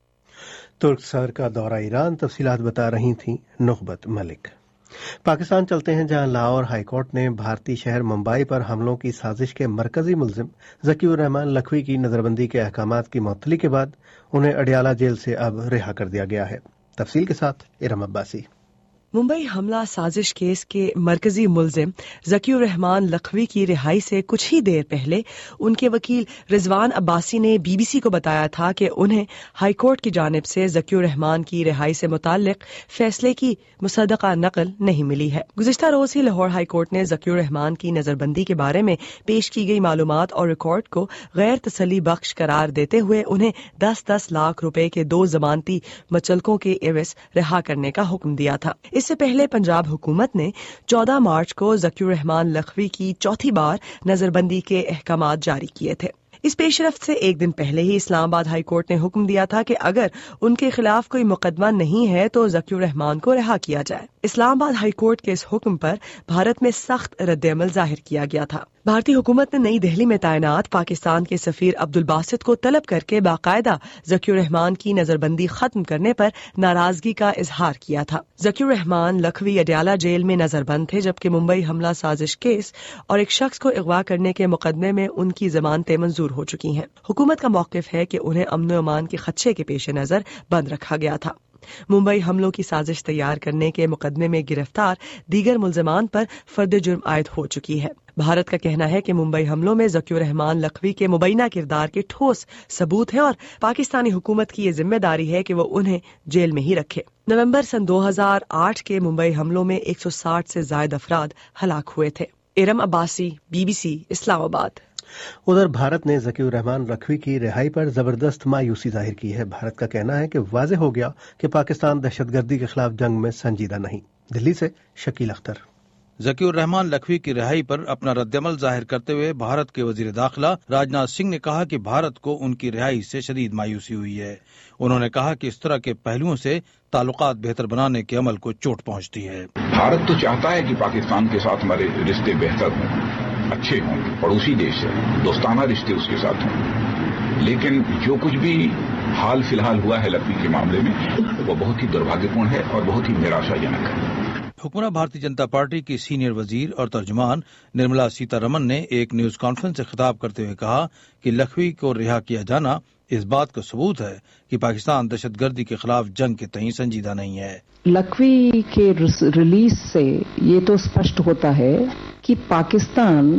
ترک صدر کا دورہ ایران، تفصیلات بتا رہی تھیں نخبت ملک۔ پاکستان چلتے ہیں، جہاں لاہور ہائی کورٹ نے بھارتی شہر ممبئی پر حملوں کی سازش کے مرکزی ملزم ذکی الرحمان لکھوی کی نظربندی کے احکامات کی معطلی کے بعد انہیں اڈیالہ جیل سے اب رہا کر دیا گیا ہے۔ تفصیل کے ساتھ ارم عباسی۔ ممبئی حملہ سازش کیس کے مرکزی ملزم ذکی الرحمان لکھوی کی رہائی سے کچھ ہی دیر پہلے ان کے وکیل رضوان عباسی نے بی بی سی کو بتایا تھا کہ انہیں ہائی کورٹ کی جانب سے ذکی الرحمان کی رہائی سے متعلق فیصلے کی مصدقہ نقل نہیں ملی ہے۔ گزشتہ روز ہی لاہور ہائی کورٹ نے ذکی الرحمان کی نظر بندی کے بارے میں پیش کی گئی معلومات اور ریکارڈ کو غیر تسلی بخش قرار دیتے ہوئے انہیں 10-10 لاکھ روپے کے 2 ضمانتی مچلکوں کے عوض رہا کرنے کا حکم دیا تھا۔ اس سے پہلے پنجاب حکومت نے 14 مارچ کو ذکی الرحمان لکھوی کی چوتھی بار نظر بندی کے احکامات جاری کیے تھے۔ اس پیش رفت سے ایک دن پہلے ہی اسلام آباد ہائی کورٹ نے حکم دیا تھا کہ اگر ان کے خلاف کوئی مقدمہ نہیں ہے تو ذکی الرحمان کو رہا کیا جائے۔ اسلام آباد ہائی کورٹ کے اس حکم پر بھارت میں سخت رد عمل ظاہر کیا گیا تھا۔ بھارتی حکومت نے نئی دہلی میں تعینات پاکستان کے سفیر عبدالباسط کو طلب کر کے باقاعدہ ذکی الرحمان کی نظر بندی ختم کرنے پر ناراضگی کا اظہار کیا تھا۔ ذکی الرحمان لکھوی اڈیالہ جیل میں نظر بند تھے، جبکہ ممبئی حملہ سازش کیس اور ایک شخص کو اغوا کرنے کے مقدمے میں ان کی ضمانتیں منظور ہو چکی ہیں۔ حکومت کا موقف ہے کہ انہیں امن و امان کے خدشے کے پیش نظر بند رکھا گیا تھا۔ ممبئی حملوں کی سازش تیار کرنے کے مقدمے میں گرفتار دیگر ملزمان پر فرد جرم عائد ہو چکی ہے۔ بھارت کا کہنا ہے کہ ممبئی حملوں میں ذکی الرحمان لکھوی کے مبینہ کردار کے ٹھوس ثبوت ہیں اور پاکستانی حکومت کی یہ ذمہ داری ہے کہ وہ انہیں جیل میں ہی رکھے۔ نومبر سن 2008 کے ممبئی حملوں میں 160 سے زائد افراد ہلاک ہوئے تھے۔ Iram Abbasi, B B C, Islamabad. ادھر بھارت نے ذکی الرحمان لکھوی کی رہائی پر زبردست مایوسی ظاہر کی ہے۔ بھارت کا کہنا ہے کہ واضح ہو گیا کہ پاکستان دہشت گردی کے خلاف جنگ میں سنجیدہ نہیں۔ دلی سے شکیل اختر۔ ذکی الرحمان لکھوی کی رہائی پر اپنا رد عمل ظاہر کرتے ہوئے بھارت کے وزیر داخلہ راجناتھ سنگھ نے کہا کہ بھارت کو ان کی رہائی سے شدید مایوسی ہوئی ہے۔ انہوں نے کہا کہ اس طرح کے پہلوؤں سے تعلقات بہتر بنانے کے عمل کو چوٹ پہنچتی ہے۔ بھارت تو چاہتا ہے کہ پاکستان کے ساتھ ہمارے رشتے بہتر ہوں، اچھے ہوں، پڑوسی دیش ہے، دوستانہ رشتے اس کے ساتھ ہوں، لیکن جو کچھ بھی حال فی الحال ہوا ہے لکھوی کے معاملے میں وہ بہت ہی دربھاگیہپورن ہے اور بہت ہی نراشاجنک ہے۔ حکمراں بھارتی جنتا پارٹی کی سینئر وزیر اور ترجمان نرملا سیتا رمن نے ایک نیوز کانفرنس سے خطاب کرتے ہوئے کہا کہ لکھوی کو رہا کیا جانا اس بات کا ثبوت ہے کہ پاکستان دہشت گردی کے خلاف جنگ کے تئیں سنجیدہ نہیں ہے۔ لکھوی کے ریلیز سے یہ تو اسپشٹ ہوتا ہے کہ پاکستان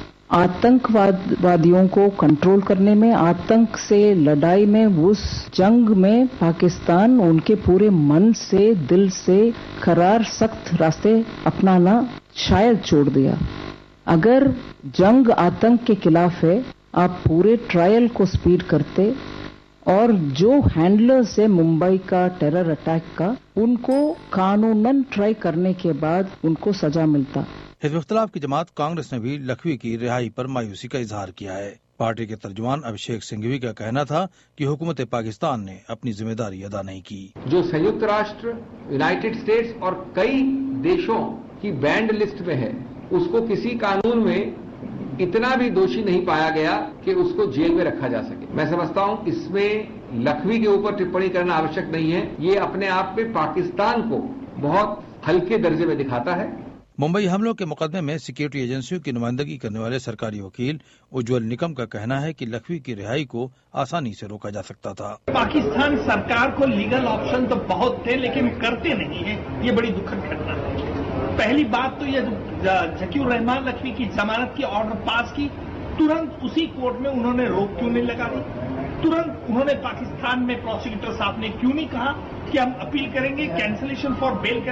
آتنکوادیوں کو کنٹرول کرنے میں، آتنک سے لڑائی میں، اس جنگ میں پاکستان ان کے پورے من سے، دل سے قرار سخت راستے اپنانا شاید چھوڑ دیا۔ اگر جنگ آتنک کے خلاف ہے، آپ پورے ٹرائل کو سپیڈ کرتے اور جو ہینڈلرز ہے ممبئی کا ٹیرر اٹیک کا، ان کو قانوناً ٹرائی کرنے کے بعد ان کو سزا ملتا۔ حزب اختلاف کی جماعت کانگریس نے بھی لکھوی کی رہائی پر مایوسی کا اظہار کیا ہے۔ پارٹی کے ترجمان ابھیشیک سنگھوی کا کہنا تھا کہ حکومت پاکستان نے اپنی ذمہ داری ادا نہیں کی۔ جو سیوکت راشٹر، یونائٹڈ اسٹیٹس اور کئی دیشوں کی بینڈ لسٹ میں ہے، اس کو کسی قانون میں اتنا بھی دوشی نہیں پایا گیا کہ اس کو جیل میں رکھا جا سکے۔ میں سمجھتا ہوں اس میں لکھوی کے اوپر ٹپڑی کرنا آوشک نہیں ہے۔ یہ اپنے آپ میں پاکستان کو بہت ہلکے درجے میں دکھاتا ہے۔ ممبئی حملوں کے مقدمے میں سیکورٹی ایجنسیوں کی نمائندگی کرنے والے سرکاری وکیل اجول نکم کا کہنا ہے کہ لکھوی کی رہائی کو آسانی سے روکا جا سکتا تھا۔ پاکستان سرکار کو لیگل آپشن تو بہت تھے لیکن کرتے نہیں ہیں، یہ بڑی دکھد گھٹنا ہے۔ پہلی بات تو یہ ذکی الرحمان لکھوی کی ضمانت کی آرڈر پاس کی، ترنت اسی کورٹ میں انہوں نے روک کیوں نہیں لگا دی؟ ترنت انہوں نے پاکستان میں پروسیکیوٹر صاحب نے کیوں نہیں کہا کہ ہم اپیل کریں گے، کینسلیشن فار بیل کریں گے؟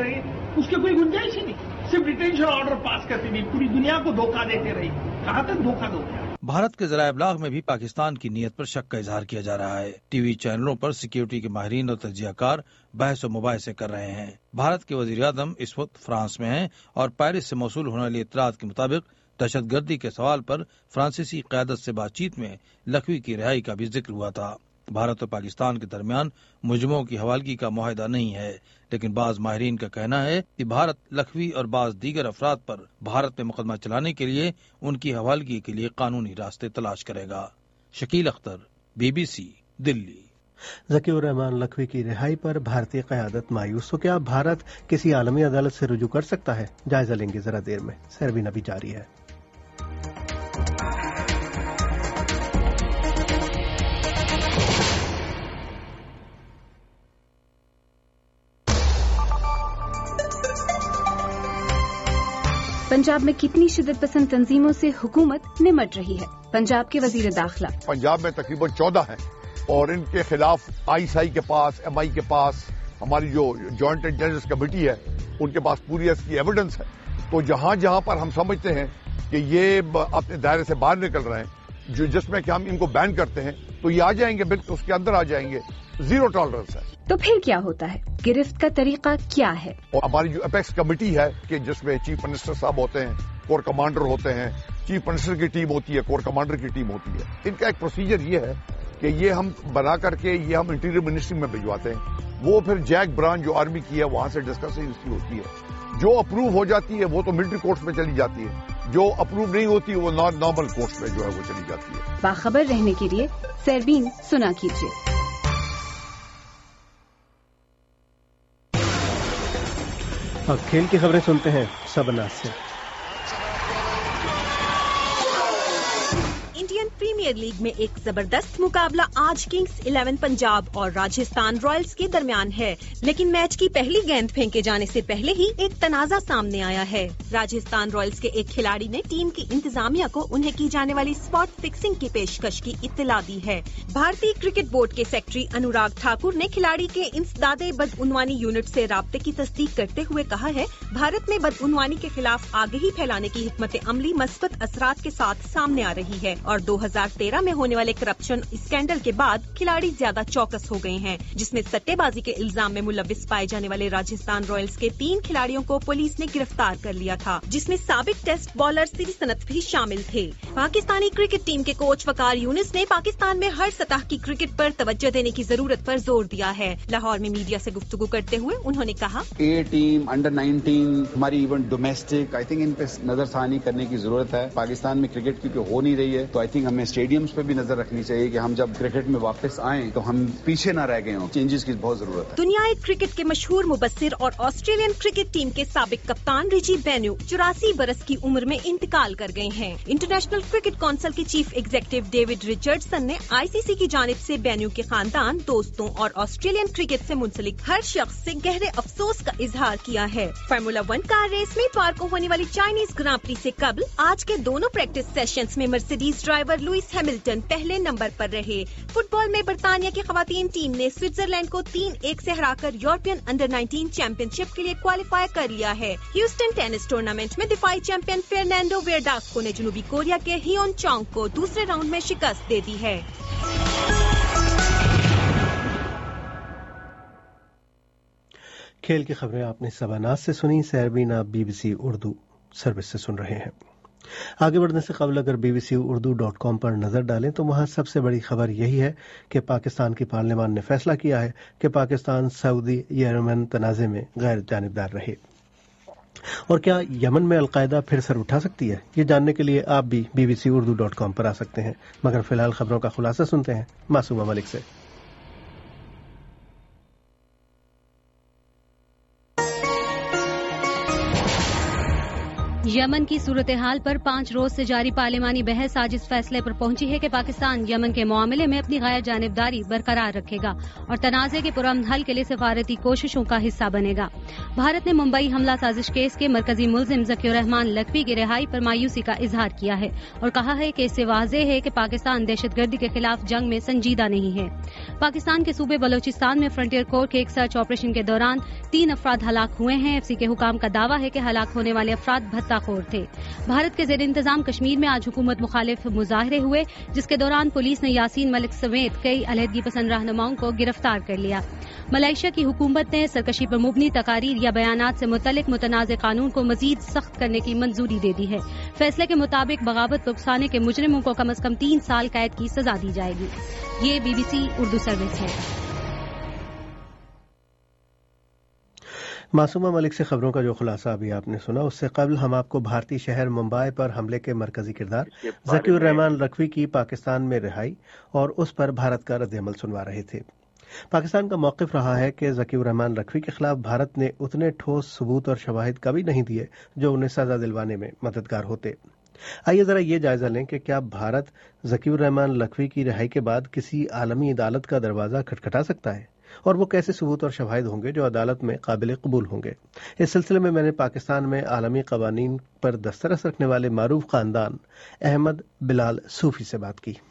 اس کی کوئی گنجائش ہی نہیں. صرف ڈیٹینشن آرڈر پاس کرتی نہیں, پوری دنیا کو دھوکہ دیتے رہی. کہاں تک دھوکہ دو گے؟ بھارت کے ذرائع ابلاغ میں بھی پاکستان کی نیت پر شک کا اظہار کیا جا رہا ہے. ٹی وی چینلوں پر سیکیورٹی کے ماہرین اور تجزیہ کار بحث و مباحثے کر رہے ہیں. بھارت کے وزیر اعظم اس وقت فرانس میں ہیں اور پیرس سے موصول ہونے والی اطلاعات کے مطابق دہشت گردی کے سوال پر فرانسیسی قیادت سے بات چیت میں لکھوی کی رہائی کا بھی ذکر ہوا تھا. بھارت اور پاکستان کے درمیان مجرموں کی حوالگی کا معاہدہ نہیں ہے، لیکن بعض ماہرین کا کہنا ہے کہ بھارت لکھوی اور بعض دیگر افراد پر بھارت میں مقدمہ چلانے کے لیے ان کی حوالگی کے لیے قانونی راستے تلاش کرے گا. شکیل اختر، BBC، دلی. ذکی الرحمان لکھوی کی رہائی پر بھارتی قیادت مایوس. تو کیا بھارت کسی عالمی عدالت سے رجوع کر سکتا ہے؟ جائزہ لیں گے ذرا دیر میں. سیربین ابھی جاری ہے. پنجاب میں کتنی شدت پسند تنظیموں سے حکومت نمٹ رہی ہے؟ پنجاب کے وزیر داخلہ پنجاب میں تقریباً 14 ہیں اور ان کے خلاف ISI کے پاس، MI کے پاس، ہماری جو جوائنٹ انٹیلیجنس کمیٹی ہے ان کے پاس پوری اس کی ایویڈنس ہے. تو جہاں جہاں پر ہم سمجھتے ہیں کہ یہ اپنے دائرے سے باہر نکل رہے ہیں، جس میں کہ ہم ان کو بین کرتے ہیں، تو یہ آ جائیں گے، بالکل اس کے اندر آ جائیں گے. زیرو ٹالرنس ہے. تو پھر کیا ہوتا ہے؟ گرفت کا طریقہ کیا ہے؟ اور ہماری جو اپیکس کمیٹی ہے کہ جس میں چیف منسٹر صاحب ہوتے ہیں، کور کمانڈر ہوتے ہیں، چیف منسٹر کی ٹیم ہوتی ہے، کور کمانڈر کی ٹیم ہوتی ہے. ان کا ایک پروسیجر یہ ہے کہ یہ ہم بنا کر کے یہ ہم انٹیریئر منسٹری میں بھجواتے ہیں. وہ پھر جیک برانچ جو آرمی کی ہے وہاں سے ڈسکشن ہوتی ہے. جو اپروو ہو جاتی ہے وہ تو ملٹری کورٹس میں چلی جاتی ہے، جو اپروو نہیں ہوتی وہ نارمل کورٹس میں جو ہے وہ چلی جاتی ہے. باخبر رہنے کے لیے سیربین سنا کیجیے. اب کھیل کی خبریں سنتے ہیں سبناز سے. انڈین پریمیئر لیگ میں ایک زبردست مقابلہ آج کنگز 11 پنجاب اور راجستھان رائلز کے درمیان ہے، لیکن میچ کی پہلی گیند پھینکے جانے سے پہلے ہی ایک تنازع سامنے آیا ہے. راجستھان رائلز کے ایک کھلاڑی نے ٹیم کی انتظامیہ کو انہیں کی جانے والی اسپاٹ فکسنگ کی پیشکش کی اطلاع دی ہے. بھارتی کرکٹ بورڈ کے سیکرٹری انوراگ ٹھاکر نے کھلاڑی کے انسداد بدعنوانی یونٹ سے رابطے کی تصدیق کرتے ہوئے کہا ہے، بھارت میں بدعنوانی کے خلاف آگہی پھیلانے کی حکمت عملی مثبت اثرات کے ساتھ سامنے آ رہی ہے اور 2013 میں ہونے والے کرپشن اسکینڈل کے بعد کھلاڑی زیادہ چوکس ہو گئے ہیں، جس میں سٹے بازی کے الزام میں ملوث پائے جانے والے راجستھان رائلز کے 3 کھلاڑیوں کو پولیس نے گرفتار کر لیا تھا، جس میں سابق ٹیسٹ بالر سری سنت بھی شامل تھے. پاکستانی کرکٹ ٹیم کے کوچ وقار یونس نے پاکستان میں ہر سطح کی کرکٹ پر توجہ دینے کی ضرورت پر زور دیا ہے. لاہور میں میڈیا سے گفتگو کرتے ہوئے انہوں نے کہا، اے ٹیم، انڈر 19، ہماری ایون ڈومیسٹک، آئی تھنک ان پہ نظر ثانی کرنے کی ضرورت ہے. پاکستان میں کرکٹ کیونکہ ہو نہیں رہی ہے تو آئی تھنک ہمیں اسٹیڈیمز پہ بھی نظر رکھنی چاہیے کہ ہم جب کرکٹ میں واپس آئیں تو ہم پیچھے نہ رہ گئے ہوں. چینجز کی بہت ضرورت ہے. دنیائے کرکٹ کے مشہور مبصر اور آسٹریلین کرکٹ ٹیم کے سابق کپتان ریچی بینو 84 برس کی عمر میں انتقال کر گئے ہیں. انٹرنیشنل کرکٹ کونسل کے چیف ایگزیکٹو ڈیوڈ ریچرڈسن نے ICC کی جانب سے بینو کے خاندان، دوستوں اور آسٹریلین کرکٹ سے منسلک ہر شخص سے گہرے افسوس کا اظہار کیا ہے. فارمولا 1 کار ریس میں اتوار کو ہونے والی چائنیز گراں پری سے قبل آج کے دونوں پریکٹس سیشنز میں مرسیڈیز ڈرائیور لوئس ہیملٹن پہلے نمبر پر رہے. فٹ بال میں برطانیہ کی خواتین ٹیم نے سوئٹزرلینڈ کو 3-1 سے ہرا کر یورپین انڈر 19 چیمپئن شپ کے لیے کوالیفائی کر لیا ہے. ہیوسٹن ٹینس ٹورنامنٹ میں دفاعی چیمپئن فرنینڈو ویرڈاسکو نے جنوبی کوریا کے ہیون چانگ کو دوسرے راؤنڈ میں شکست دے دی ہے. کھیل کی خبریں آپ نے سباناز سے سنی. سیربین آپ BBC اردو سروس سے سن رہے ہیں. آگے بڑھنے سے قبل اگر bbcurdu.com پر نظر ڈالیں تو وہاں سب سے بڑی خبر یہی ہے کہ پاکستان کی پارلیمان نے فیصلہ کیا ہے کہ پاکستان سعودی یمن تنازع میں غیر جانبدار رہے. اور کیا یمن میں القاعدہ پھر سر اٹھا سکتی ہے؟ یہ جاننے کے لیے آپ بھی bbcurdu.com پر آ سکتے ہیں. مگر فی الحال خبروں کا خلاصہ سنتے ہیں معصومہ ملک سے. یمن کی صورتحال پر 5 روز سے جاری پارلیمانی بحث آج اس فیصلے پر پہنچی ہے کہ پاکستان یمن کے معاملے میں اپنی غیر جانبداری برقرار رکھے گا اور تنازع کے پرامن حل کے لیے سفارتی کوششوں کا حصہ بنے گا۔ بھارت نے ممبئی حملہ سازش کیس کے مرکزی ملزم ذکی الرحمان لکھوی کی رہائی پر مایوسی کا اظہار کیا ہے اور کہا ہے کہ اس سے واضح ہے کہ پاکستان دہشت گردی کے خلاف جنگ میں سنجیدہ نہیں ہے۔ پاکستان کے صوبے بلوچستان میں فرنٹیئر کور کے ایک سرچ آپریشن کے دوران 3 افراد ہلاک ہوئے ہیں۔ ایف سی کے حکام کا دعویٰ ہے کہ ہلاک ہونے والے افراد بھتہ خور تھے۔ بھارت کے زیر انتظام کشمیر میں آج حکومت مخالف مظاہرے ہوئے جس کے دوران پولیس نے یاسین ملک سمیت کئی علیحدگی پسند رہنماؤں کو گرفتار کر لیا۔ ملائیشیا کی حکومت نے سرکشی پر مبنی تقاریر یا بیانات سے متعلق متنازع قانون کو مزید سخت کرنے کی منظوری دے دی ہے۔ فیصلے کے مطابق بغاوت پر اکسانے کے مجرموں کو کم از کم 3 سال قید کی سزا دی جائے گی۔ یہ BBC اردو سروس ہے۔ معصومہ ملک سے خبروں کا جو خلاصہ ابھی آپ نے سنا، اس سے قبل ہم آپ کو بھارتی شہر ممبئی پر حملے کے مرکزی کردار ذکی الرحمان لکھوی کی پاکستان میں رہائی اور اس پر بھارت کا رد عمل سنوا رہے تھے۔ پاکستان کا موقف رہا ہے کہ ذکی الرحمان لکھوی کے خلاف بھارت نے اتنے ٹھوس ثبوت اور شواہد کبھی نہیں دیے جو انہیں سزا دلوانے میں مددگار ہوتے۔ آئیے ذرا یہ جائزہ لیں کہ کیا بھارت ذکی الرحمان لکھوی کی رہائی کے بعد کسی عالمی عدالت کا دروازہ کھٹکھٹا سکتا ہے، اور وہ کیسے ثبوت اور شواہد ہوں گے جو عدالت میں قابل قبول ہوں گے۔ اس سلسلے میں نے پاکستان میں عالمی قوانین پر دسترس رکھنے والے معروف خاندان احمد بلال صوفی سے بات کی۔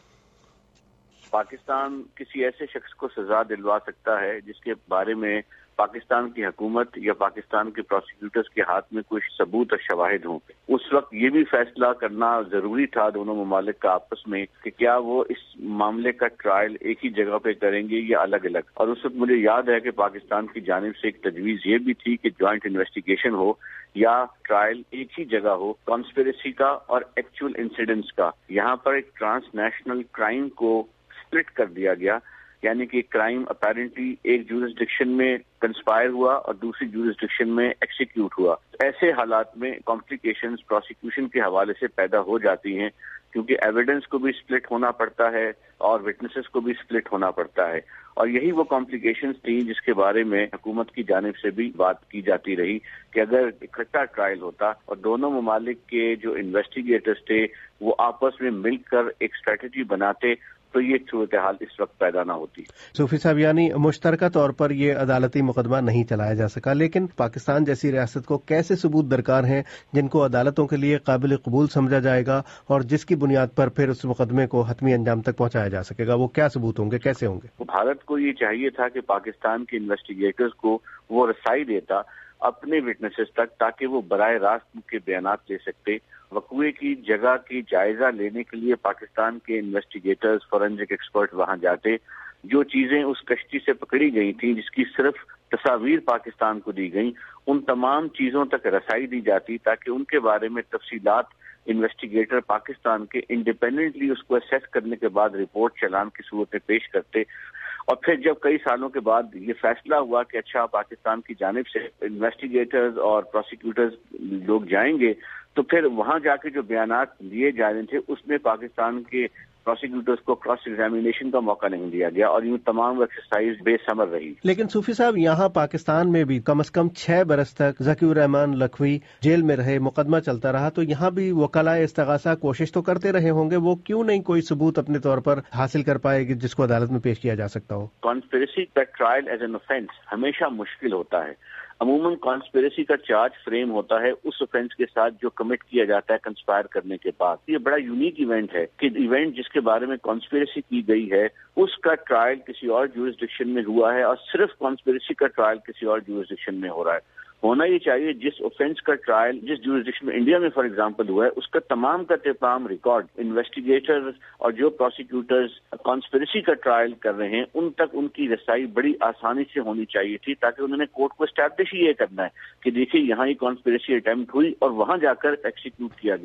پاکستان کسی ایسے شخص کو سزا دلوا سکتا ہے جس کے بارے میں پاکستان کی حکومت یا پاکستان کے پروسیکیوٹرز کے ہاتھ میں کوئی ثبوت اور شواہد ہوں۔ اس وقت یہ بھی فیصلہ کرنا ضروری تھا دونوں ممالک کا آپس میں کہ کیا وہ اس معاملے کا ٹرائل ایک ہی جگہ پہ کریں گے یا الگ الگ، اور اس وقت مجھے یاد ہے کہ پاکستان کی جانب سے ایک تجویز یہ بھی تھی کہ جوائنٹ انویسٹیگیشن ہو یا ٹرائل ایک ہی جگہ ہو، کانسپیریسی کا اور ایکچوئل انسیڈنٹس کا۔ یہاں پر ایک ٹرانس نیشنل کرائم کو سپلٹ کر دیا گیا، یعنی کہ کرائم اپیرنٹلی ایک جورسڈکشن میں کنسپائر ہوا اور دوسری جورسڈکشن میں ایکسیکیوٹ ہوا۔ ایسے حالات میں کمپلیکیشنز پروسیکیوشن کے حوالے سے پیدا ہو جاتی ہیں، کیونکہ ایویڈنس کو بھی سپلٹ ہونا پڑتا ہے اور وٹنسز کو بھی سپلٹ ہونا پڑتا ہے، اور یہی وہ کمپلیکیشنز تھیں جس کے بارے میں حکومت کی جانب سے بھی بات کی جاتی رہی کہ اگر اکٹھا ٹرائل ہوتا اور دونوں ممالک کے جو انویسٹیگیٹرز تھے وہ آپس میں مل کر ایک اسٹریٹجی بناتے تو یہ صورتحال اس وقت پیدا نہ ہوتی۔ صوفی صاحب، یعنی مشترکہ طور پر یہ عدالتی مقدمہ نہیں چلایا جا سکا، لیکن پاکستان جیسی ریاست کو کیسے ثبوت درکار ہیں جن کو عدالتوں کے لیے قابل قبول سمجھا جائے گا اور جس کی بنیاد پر پھر اس مقدمے کو حتمی انجام تک پہنچایا جا سکے گا؟ وہ کیا ثبوت ہوں گے، کیسے ہوں گے؟ بھارت کو یہ چاہیے تھا کہ پاکستان کے انویسٹیگیٹرز کو وہ رسائی دیتا اپنے وٹنسز تک تاکہ وہ براہ راست ان کے بیانات لے سکتے۔ وقوعے کی جگہ کی جائزہ لینے کے لیے پاکستان کے انویسٹیگیٹرز، فورینسک ایکسپرٹ وہاں جاتے، جو چیزیں اس کشتی سے پکڑی گئی تھیں جس کی صرف تصاویر پاکستان کو دی گئیں، ان تمام چیزوں تک رسائی دی جاتی تاکہ ان کے بارے میں تفصیلات انویسٹیگیٹر پاکستان کے انڈیپینڈنٹلی اس کو اسیس کرنے کے بعد رپورٹ چلان کی صورت میں پیش کرتے۔ اور پھر جب کئی سالوں کے بعد یہ فیصلہ ہوا کہ اچھا پاکستان کی جانب سے انویسٹیگیٹرز اور پروسیکیوٹرز لوگ جائیں گے، تو پھر وہاں جا کے جو بیانات لیے جا رہے تھے اس میں پاکستان کے پروسیکیوٹرز کو کراس ایگزامینیشن کا موقع نہیں دیا گیا اور یوں تمام ایکسرسائز بے ثمر رہی۔ لیکن صوفی صاحب، یہاں پاکستان میں بھی کم از کم 6 برس تک ذکی الرحمان لکھوی جیل میں رہے، مقدمہ چلتا رہا، تو یہاں بھی وکلائے استغاثہ کوشش تو کرتے رہے ہوں گے، وہ کیوں نہیں کوئی ثبوت اپنے طور پر حاصل کر پائے گی جس کو عدالت میں پیش کیا جا سکتا ہو؟ کانسپیریسی کا ٹرائل ایز این اوفینس ہمیشہ مشکل ہوتا ہے۔ عموماً کانسپیریسی کا چارج فریم ہوتا ہے اس اوفینس کے ساتھ جو کمٹ کیا جاتا ہے کنسپائر کرنے کے بعد۔ یہ بڑا یونیک ایونٹ ہے کہ ایونٹ جس کے بارے میں کانسپیریسی کی گئی ہے اس کا ٹرائل کسی اور جورسڈکشن میں ہوا ہے اور صرف کانسپیریسی کا ٹرائل کسی اور جورسڈکشن میں ہو رہا ہے۔ ہونا یہ چاہیے جس اوفینس کا ٹرائل جس جورسڈکشن میں انڈیا میں فار ایگزامپل ہوا ہے اس کا تمام کا تمام ریکارڈ انویسٹیگیٹرز اور جو پروسیکیوٹرز کانسپیریسی کا ٹرائل کر رہے ہیں ان تک ان کی رسائی بڑی آسانی سے ہونی چاہیے تھی، تاکہ انہوں نے کورٹ کو اسٹیبلش یہ کرنا ہے کہ دیکھیے یہاں ہی کانسپیریسی اٹیمپٹ ہوئی اور وہاں جا کر ایکسیکیوٹ کیا گیا۔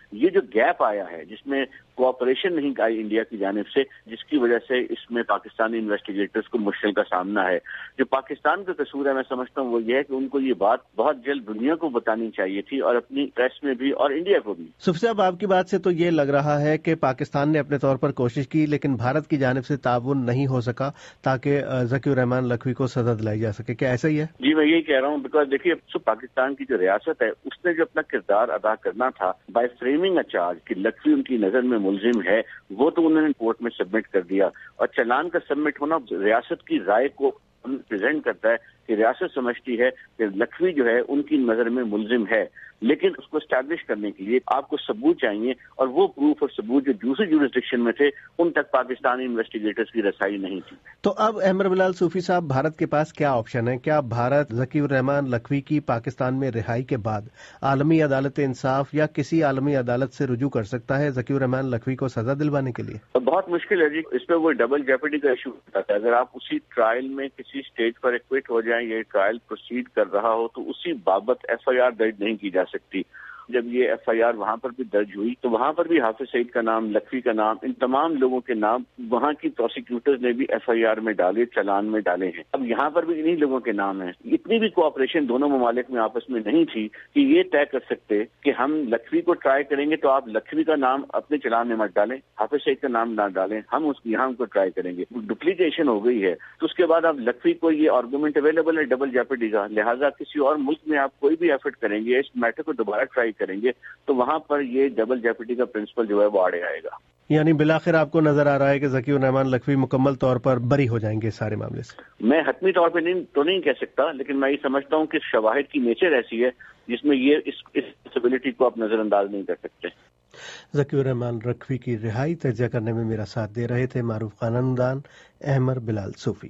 یہ جو گیپ آیا ہے جس میں کوآپریشن نہیں آئی انڈیا کی جانب سے، جس کی وجہ سے اس میں پاکستانی انویسٹیگیٹرز کو مشکل کا سامنا ہے. جو پاکستان کا قصور ہے میں سمجھتا ہوں وہ یہ ہے کہ ان کو یہ بات بہت جلد دنیا کو بتانی چاہیے تھی، اور اپنی پریس میں بھی اور انڈیا کو بھی. صوفی صاحب، آپ کی بات سے تو یہ لگ رہا ہے کہ پاکستان نے اپنے طور پر کوشش کی لیکن بھارت کی جانب سے تعاون نہیں ہو سکا تاکہ ذکی الرحمان لکھوی کو سزا دلائی جا سکے. کیا ایسا ہی ہے؟ جی میں یہی کہہ رہا ہوں، بیکاز دیکھیے پاکستان کی جو ریاست ہے اس نے جو اپنا کردار ادا کرنا تھا بائی فریمنگ اے چارج کہ لکھوی ان کی نظر میں ملزم ہے، وہ تو انہوں نے کورٹ میں سبمٹ کر دیا. اور چلان کا سبمٹ ہونا ریاست کی رائے کو پریزنٹ کرتا ہے کہ ریاست سمجھتی ہے کہ لکھوی جو ہے ان کی نظر میں ملزم ہے، لیکن اس کو اسٹیبلش کرنے کے لیے آپ کو ثبوت چاہیے، اور وہ پروف اور ثبوت جو دوسری جورسڈکشن میں تھے ان تک پاکستانی انویسٹیگیٹرز کی رسائی نہیں تھی. تو اب احمد بلال صوفی صاحب، بھارت کے پاس کیا آپشن ہے؟ کیا بھارت ذکی الرحمان لکھوی کی پاکستان میں رہائی کے بعد عالمی عدالت انصاف یا کسی عالمی عدالت سے رجوع کر سکتا ہے ذکی الرحمان لکھوی کو سزا دلوانے کے لیے؟ بہت مشکل ہے جی، اس پہ وہ ڈبل جیپرڈی کا ایشو ہوتا ہے. اگر آپ اسی ٹرائل میں کسی اسٹیج پر ایکوٹ ہو جائیں، یہ ٹرائل پروسیڈ کر رہا ہو تو اسی بابت ایف آئی آر درج نہیں کی جا سکتی. جب یہ ایف آئی آر وہاں پر بھی درج ہوئی تو وہاں پر بھی حافظ سعید کا نام، لکھوی کا نام، ان تمام لوگوں کے نام وہاں کی پروسیکیوٹرز نے بھی ایف آئی آر میں ڈالے، چلان میں ڈالے ہیں. اب یہاں پر بھی انہی لوگوں کے نام ہیں. اتنی بھی کوآپریشن دونوں ممالک میں آپس میں نہیں تھی کہ یہ طے کر سکتے کہ ہم لکھوی کو ٹرائی کریں گے تو آپ لکھوی کا نام اپنے چلان میں مت ڈالیں، حافظ سعید کا نام نہ ڈالیں، ہم یہاں کو ٹرائی کریں گے. ڈپلیکیشن ہو گئی ہے. تو اس کے بعد اب لکھوی کو یہ آرگومنٹ اویلیبل ہے ڈبل جیپرڈی کا، لہٰذا کسی اور ملک میں آپ کوئی بھی ایفرٹ کریں گے، اس میٹر کو دوبارہ ٹرائی کریں گے تو وہاں پر یہ ڈبل جیپرڈی کا پرنسپل جو ہے وہ آڑے آئے گا. یعنی بالآخر آپ کو نظر آ رہا ہے کہ ذکی الرحمان لکھوی مکمل طور پر بری ہو جائیں گے اس سارے معاملے سے؟ میں حتمی طور پہ نہیں کہہ سکتا، لیکن میں یہ سمجھتا ہوں کہ شواہد کی نیچر ایسی ہے جس میں یہ اس پاسبلٹی کو آپ نظر انداز نہیں کر سکتے. ذکی الرحمان لکھوی کی رہائی تجزیہ کرنے میں میرا ساتھ دے رہے تھے معروف قانوندان احمد بلال صوفی.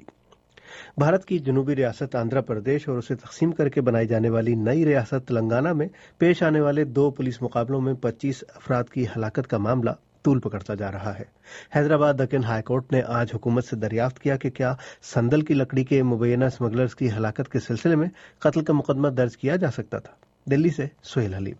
بھارت کی جنوبی ریاست آندھرا پردیش اور اسے تقسیم کر کے بنائی جانے والی نئی ریاست تلنگانہ میں پیش آنے والے 2 پولیس مقابلوں میں 25 افراد کی ہلاکت کا معاملہ طول پکڑتا جا رہا ہے. حیدرآباد دکن ہائی کورٹ نے آج حکومت سے دریافت کیا کہ کیا سندل کی لکڑی کے مبینہ اسمگلرز کی ہلاکت کے سلسلے میں قتل کا مقدمہ درج کیا جا سکتا تھا. دلی سے سہیل حلیم.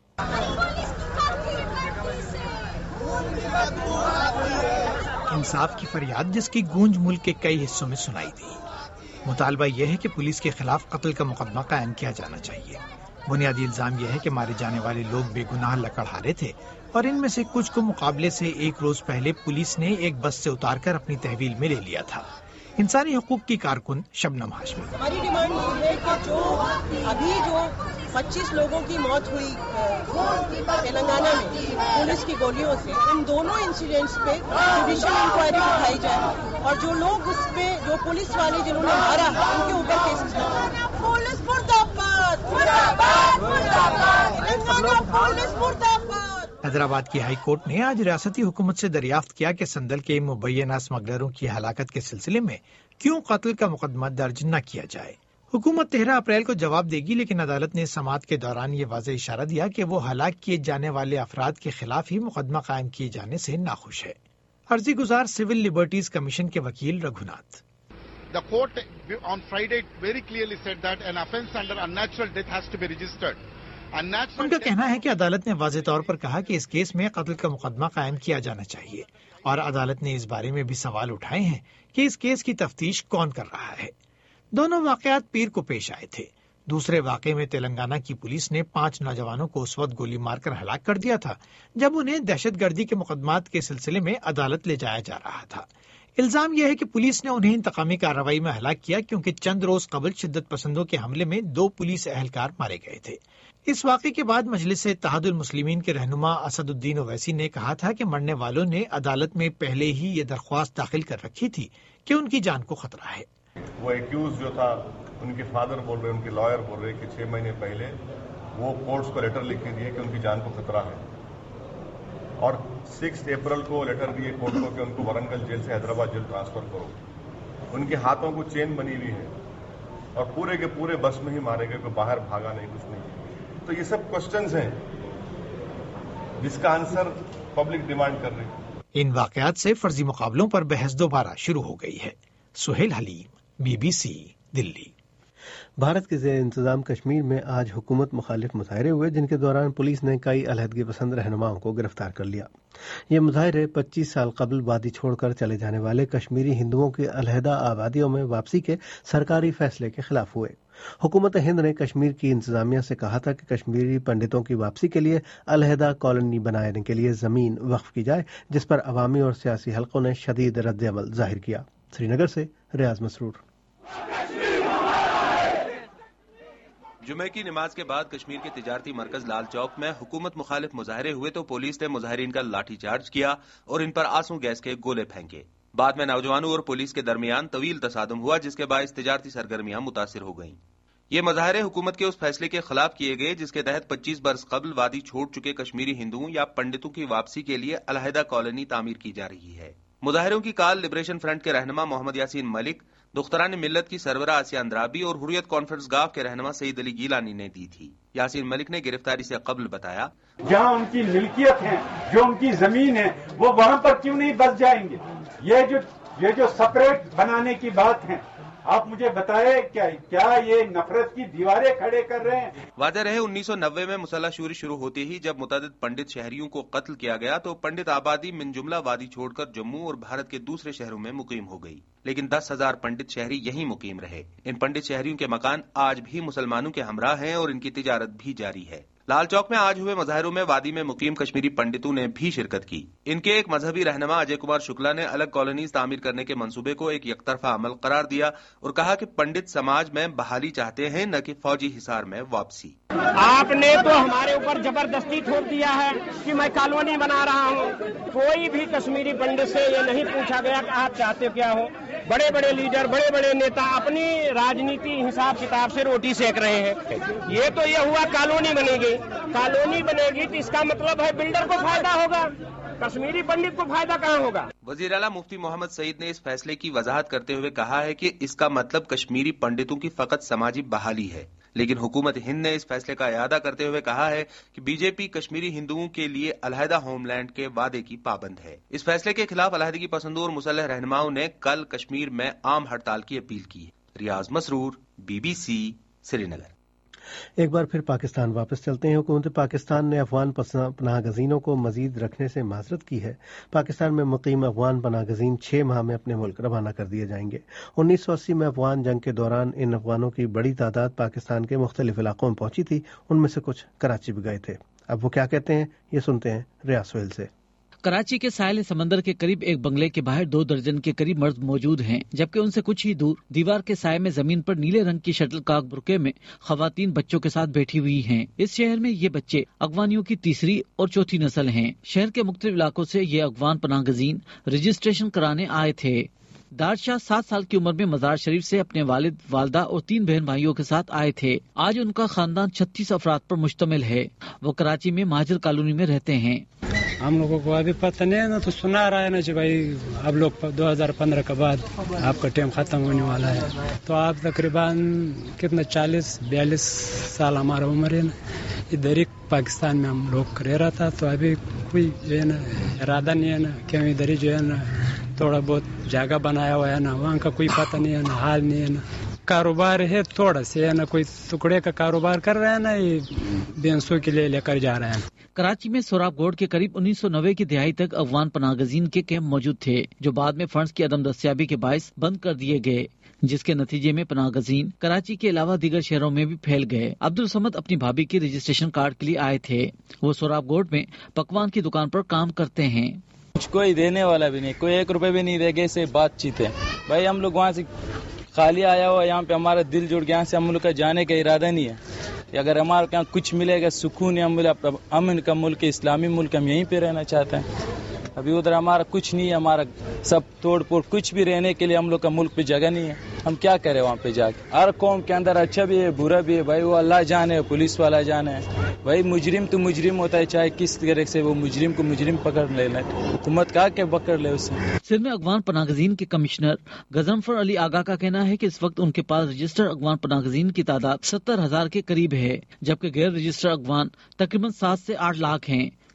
انصاف کی فریاد جس کی گونج ملک کے کئی حصوں میں سنائی دی. مطالبہ یہ ہے کہ پولیس کے خلاف قتل کا مقدمہ قائم کیا جانا چاہیے. بنیادی الزام یہ ہے کہ مارے جانے والے لوگ بے گناہ لکڑہارے تھے اور ان میں سے کچھ کو مقابلے سے 1 روز پہلے پولیس نے ایک بس سے اتار کر اپنی تحویل میں لے لیا تھا. انسانی حقوق کی کارکن شبنم ہاشمی. ہماری ڈیمانڈ یہ ہے کہ جو ابھی 25 لوگوں کی موت ہوئی تلنگانہ میں پولیس کی گولیوں سے، ان دونوں انسیڈنٹس پہ جوڈیشل انکوائری اٹھائی جائے اور جو لوگ اس پہ جو پولیس والے جنہوں نے مارا ان کے اوپر کیسز لگائے. پولیس مرد آباد، پولیس مرد آباد. حیدرآباد کی ہائی کورٹ نے آج ریاستی حکومت سے دریافت کیا کہ سندل کے مبینہ اسمگلروں کی ہلاکت کے سلسلے میں کیوں قتل کا مقدمہ درج نہ کیا جائے. حکومت 13 اپریل کو جواب دے گی، لیکن عدالت نے سماعت کے دوران یہ واضح اشارہ دیا کہ وہ ہلاک کیے جانے والے افراد کے خلاف ہی مقدمہ قائم کیے جانے سے ناخوش ہے. عرضی گزار سول لبرٹیز کمیشن کے وکیل Raghunath. The court on Friday very clearly said that an offence under unnatural death has to be registered. ان کا کہنا ہے کہ عدالت نے واضح طور پر کہا کہ اس کیس میں قتل کا مقدمہ قائم کیا جانا چاہیے، اور عدالت نے اس بارے میں بھی سوال اٹھائے ہیں کہ اس کیس کی تفتیش کون کر رہا ہے. دونوں واقعات پیر کو پیش آئے تھے. دوسرے واقعے میں تلنگانہ کی پولیس نے 5 نوجوانوں کو اس وقت گولی مار کر ہلاک کر دیا تھا جب انہیں دہشت گردی کے مقدمات کے سلسلے میں عدالت لے جایا جا رہا تھا. الزام یہ ہے کہ پولیس نے انہیں انتقامی کارروائی میں ہلاک کیا کیونکہ چند روز قبل شدت پسندوں کے حملے میں 2 پولیس اہلکار مارے گئے تھے. اس واقعے کے بعد مجلس اتحاد المسلمین کے رہنما اسد الدین اویسی نے کہا تھا کہ مرنے والوں نے عدالت میں پہلے ہی یہ درخواست داخل کر رکھی تھی کہ ان کی جان کو خطرہ ہے. وہ ایکیوز جو تھا ان کے فادر بول رہے، ان کے لائر بول رہے کہ 6 مہینے پہلے وہ کورٹس کو لیٹر لکھ کے دیے کہ ان کی جان کو خطرہ ہے، اور 6 اپریل کو لیٹر دیے کورٹ کو کہ ان کو ورنگل جیل سے حیدرآباد جیل ٹرانسفر کرو. ان کے ہاتھوں کو چین بنی ہوئی ہے اور پورے کے پورے بس میں ہی مارے گئے، کوئی باہر بھاگا نہیں، کچھ نہیں. تو یہ سب کوسچنز ہیں جس کا آنسر پبلک ڈیمانڈ کر رہی ہے. ان واقعات سے فرضی مقابلوں پر بحث دوبارہ شروع ہو گئی ہے. سہیل حلیم، BBC دلی. भारत के ज़ेर इंतजाम कश्मीर में आज हुकूमत मुखालिफ मुजाहरे हुए, जिनके दौरान पुलिस ने कई अलहदगी पसंद रहनुमाओं को गिरफ्तार कर लिया। ये मुजाहरे 25 साल कबल वादी छोड़कर चले जाने वाले कश्मीरी हिंदुओं की अलहदा आबादियों में वापसी के सरकारी फैसले के खिलाफ हुए। हुकूमत हिंद ने कश्मीर की इंतजामिया से कहा था कि कश्मीरी पंडितों की वापसी के लिए अलहदा कॉलोनी बनाने के लिए जमीन वक्फ की जाए, जिस पर अवामी और सियासी हलकों ने शदीद रद्द अमल जाहिर किया। श्रीनगर से रियाज मसरूर। जुमे की नमाज के बाद कश्मीर के तिजारती मरकज लाल चौक में हुकूमत मुखालिफ मुजाहरे हुए तो पुलिस ने मुजाहिरीन का लाठीचार्ज किया और इन पर आंसू गैस के गोले फेंके। बाद में नौजवानों और पुलिस के दरमियान तवील तसादुम हुआ, जिसके बायस तिजारती सरगर्मियां मुतासिर हो गईं। ये मुजाहरे हुकूमत के उस फैसले के खिलाफ किए गए जिसके तहत 25 बरस कबल वादी छोड़ चुके कश्मीरी हिंदुओं या पंडितों की वापसी के लिए अलहदा कॉलोनी तामीर की जा रही है। मुजाहिरों की काल लिबरेशन फ्रंट के रहनुमा मोहम्मद यासीन मलिक, दुख्तरान मिल्लत की सरवरा आसिया अंद्राबी और हुर्रियत कॉन्फ्रेंस गाफ के रहनुमा सईद अली गीलानी ने दी थी। यासीन मलिक ने गिरफ्तारी से कबल बताया, जहां उनकी मिल्कियत है, जो उनकी जमीन है, वो वहां पर क्यों नहीं बस जाएंगे? ये जो सेपरेट बनाने की बात है, आप मुझे बताए क्या ये नफरत की दीवारें खड़े कर रहे हैं? वाज़ेह रहे 1990 में मुसल्लह शूरी शुरू होते ही जब मुतअद्दिद पंडित शहरियों को कत्ल किया गया तो पंडित आबादी मिन जुमला वादी छोड़कर जम्मू और भारत के दूसरे शहरों में मुकीम हो गई, लेकिन 10,000 पंडित शहरी यहीं मुकीम रहे। इन पंडित शहरियों के मकान आज भी मुसलमानों के हमरा हैं और इनकी तिजारत भी जारी है। लाल चौक में आज हुए मुजाहिरों में वादी में मुकीम कश्मीरी पंडितों ने भी शिरकत की। इनके एक मजहबी रहनुमा अजय कुमार शुक्ला ने अलग कॉलोनीज तामीर करने के मंसूबे को एक यकतरफा अमल करार दिया और कहा कि पंडित समाज में बहाली चाहते हैं, न कि फौजी हिसार में वापसी। आपने तो हमारे ऊपर जबरदस्ती थोप दिया है कि मैं कॉलोनी बना रहा हूँ। कोई भी कश्मीरी पंडित से ये नहीं पूछा गया कि आप चाहते क्या हो। बड़े बड़े लीडर, बड़े बड़े नेता अपनी राजनीति हिसाब किताब से रोटी सेक रहे हैं। ये तो ये हुआ कॉलोनी बनेगी, कॉलोनी बनेगी तो इसका मतलब है बिल्डर को फायदा होगा, कश्मीरी पंडित को फायदा कहाँ होगा? वजीर आला मुफ्ती मोहम्मद सईद ने इस फैसले की वजाहत करते हुए कहा है कि इसका मतलब कश्मीरी पंडितों की फकत समाजी बहाली है, लेकिन हुकूमत हिंद ने इस फैसले का इयादा करते हुए कहा है कि बीजेपी कश्मीरी हिंदुओं के लिए अलहदा होमलैंड के वादे की पाबंद है। इस फैसले के खिलाफ अलहदगी पसंदों और मुसल्लह रहनुमाओं ने कल कश्मीर में आम हड़ताल की अपील की। रियाज मसरूर, BBC, श्रीनगर। एक बार फिर पाकिस्तान वापस चलते हैं। हुकूमत पाकिस्तान ने अफगान पनाह गजीनों को मजीद रखने से माजरत की है। पाकिस्तान में मुकीम अफगान पनाह गजीन 6 माह में अपने मुल्क रवाना कर दिए जाएंगे। 1980 में अफगान जंग के दौरान इन अफगानों की बड़ी तादाद पाकिस्तान के मुख्तलिफ इलाकों में पहुंची थी, उनमें से कुछ कराची भी गए थे। अब वो क्या कहते हैं, ये सुनते हैं रियाज सोहेल से। कराची के साहिल समंदर के करीब एक बंगले के बाहर 2 दर्जन के करीब मर्द मौजूद हैं, जबकि उनसे कुछ ही दूर दीवार के साये में जमीन पर नीले रंग की शटल कॉक बुर्के में खवातीन बच्चों के साथ बैठी हुई हैं। इस शहर में ये बच्चे अफगानियों की तीसरी और चौथी नस्ल हैं। शहर के मुख्तलिफ इलाकों से ये अफगान पनाह गजीन रजिस्ट्रेशन कराने आए थे। दारशाह 7 साल की उम्र में मजार शरीफ से अपने वालिद, वालदा और 3 बहन भाइयों के साथ आए थे। आज उनका खानदान 36 अफराद पर मुश्तमिल है। वो कराची में महाजर कॉलोनी में रहते हैं। हम लोगों को अभी पता नहीं है ना, तो सुना रहा है ना कि भाई अब लोग 2015 के बाद आपका टाइम खत्म होने वाला है। तो आप तकरीबन कितना 40-42 साल हमारा उम्र है ना, इधर ही पाकिस्तान में हम लोग रह रहा था। तो अभी कोई जो है ना इरादा नहीं है ना कि हम इधर ही जो है ना थोड़ा बहुत जगह बनाया हुआ है ना, वहाँ का कोई पता नहीं है ना, हाल नहीं है ना। कारोबार है थोड़ा से है ना, कोई टुकड़े का कारोबार कर रहा है ना, ये बेंसों के लिए लेकर जा रहे हैं। कराची में सोराब गोड के करीब 1990 की दिहाई तक अफगान पनाह गजीन के कैंप मौजूद थे, जो बाद में फंड्स की अदम दस्तियाबी के बायस बंद कर दिए गए, जिसके नतीजे में पनाह गजीन कराची के अलावा दीगर शहरों में भी फैल गए। अब्दुल समद अपनी भाभी के रजिस्ट्रेशन कार्ड के लिए आए थे। वो सोराब गोड में पकवान की दुकान पर काम करते हैं। कुछ कोई देने वाला भी नहीं, कोई 1 रुपए भी नहीं देगा, इससे बातचीत है। भाई हम लोग वहाँ से खाली आया हुआ, यहाँ पे हमारा दिल जुड़ गया, यहाँ से हम लोग का जाने का इरादा नहीं है। अगर हमारे यहाँ कुछ मिलेगा, सुकून है, अमन का मुल्क, इस्लामी मुल्क, हम यहीं पे रहना चाहते हैं। अभी उधर हमारा कुछ नहीं है, हमारा सब तोड़ फोड़, कुछ भी रहने के लिए हम लोग का मुल्क पे जगह नहीं है। हम क्या करें वहाँ पे जाके? हर कौम के अंदर अच्छा भी है, बुरा भी है भाई, वो अल्लाह जाने, पुलिस वाला जाने। भाई मुजरिम तो मुजरिम होता है, चाहे किस तरह से वो मुजरिम को मुजरिम पकड़ लेना, हुकूमत कहा के पकड़ ले उसे। सिंध में अफगान पनाह गजीन के कमिश्नर गजनफर अली आगा का कहना है कि इस वक्त उनके पास रजिस्टर्ड अफगान पनाह गजीन की तादाद 70,000 के करीब है, जबकि गैर रजिस्टर्ड अफगान तकरीबन 7 से 8 लाख हैं,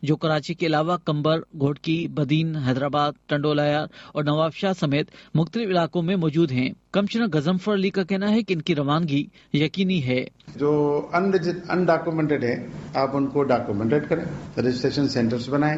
जो कराची के अलावा कंबर, घोटकी, बदीन, हैदराबाद, टंडोलायार और नवाब शाह समेत मुख्तलिफ इलाकों में मौजूद हैं। कमिश्नर गजनफर अली का कहना है कि इनकी रवानगी यकीनी है। जो अनडॉक्यूमेंटेड है आप उनको डॉक्यूमेंटेड करें, रजिस्ट्रेशन सेंटर्स बनाएं,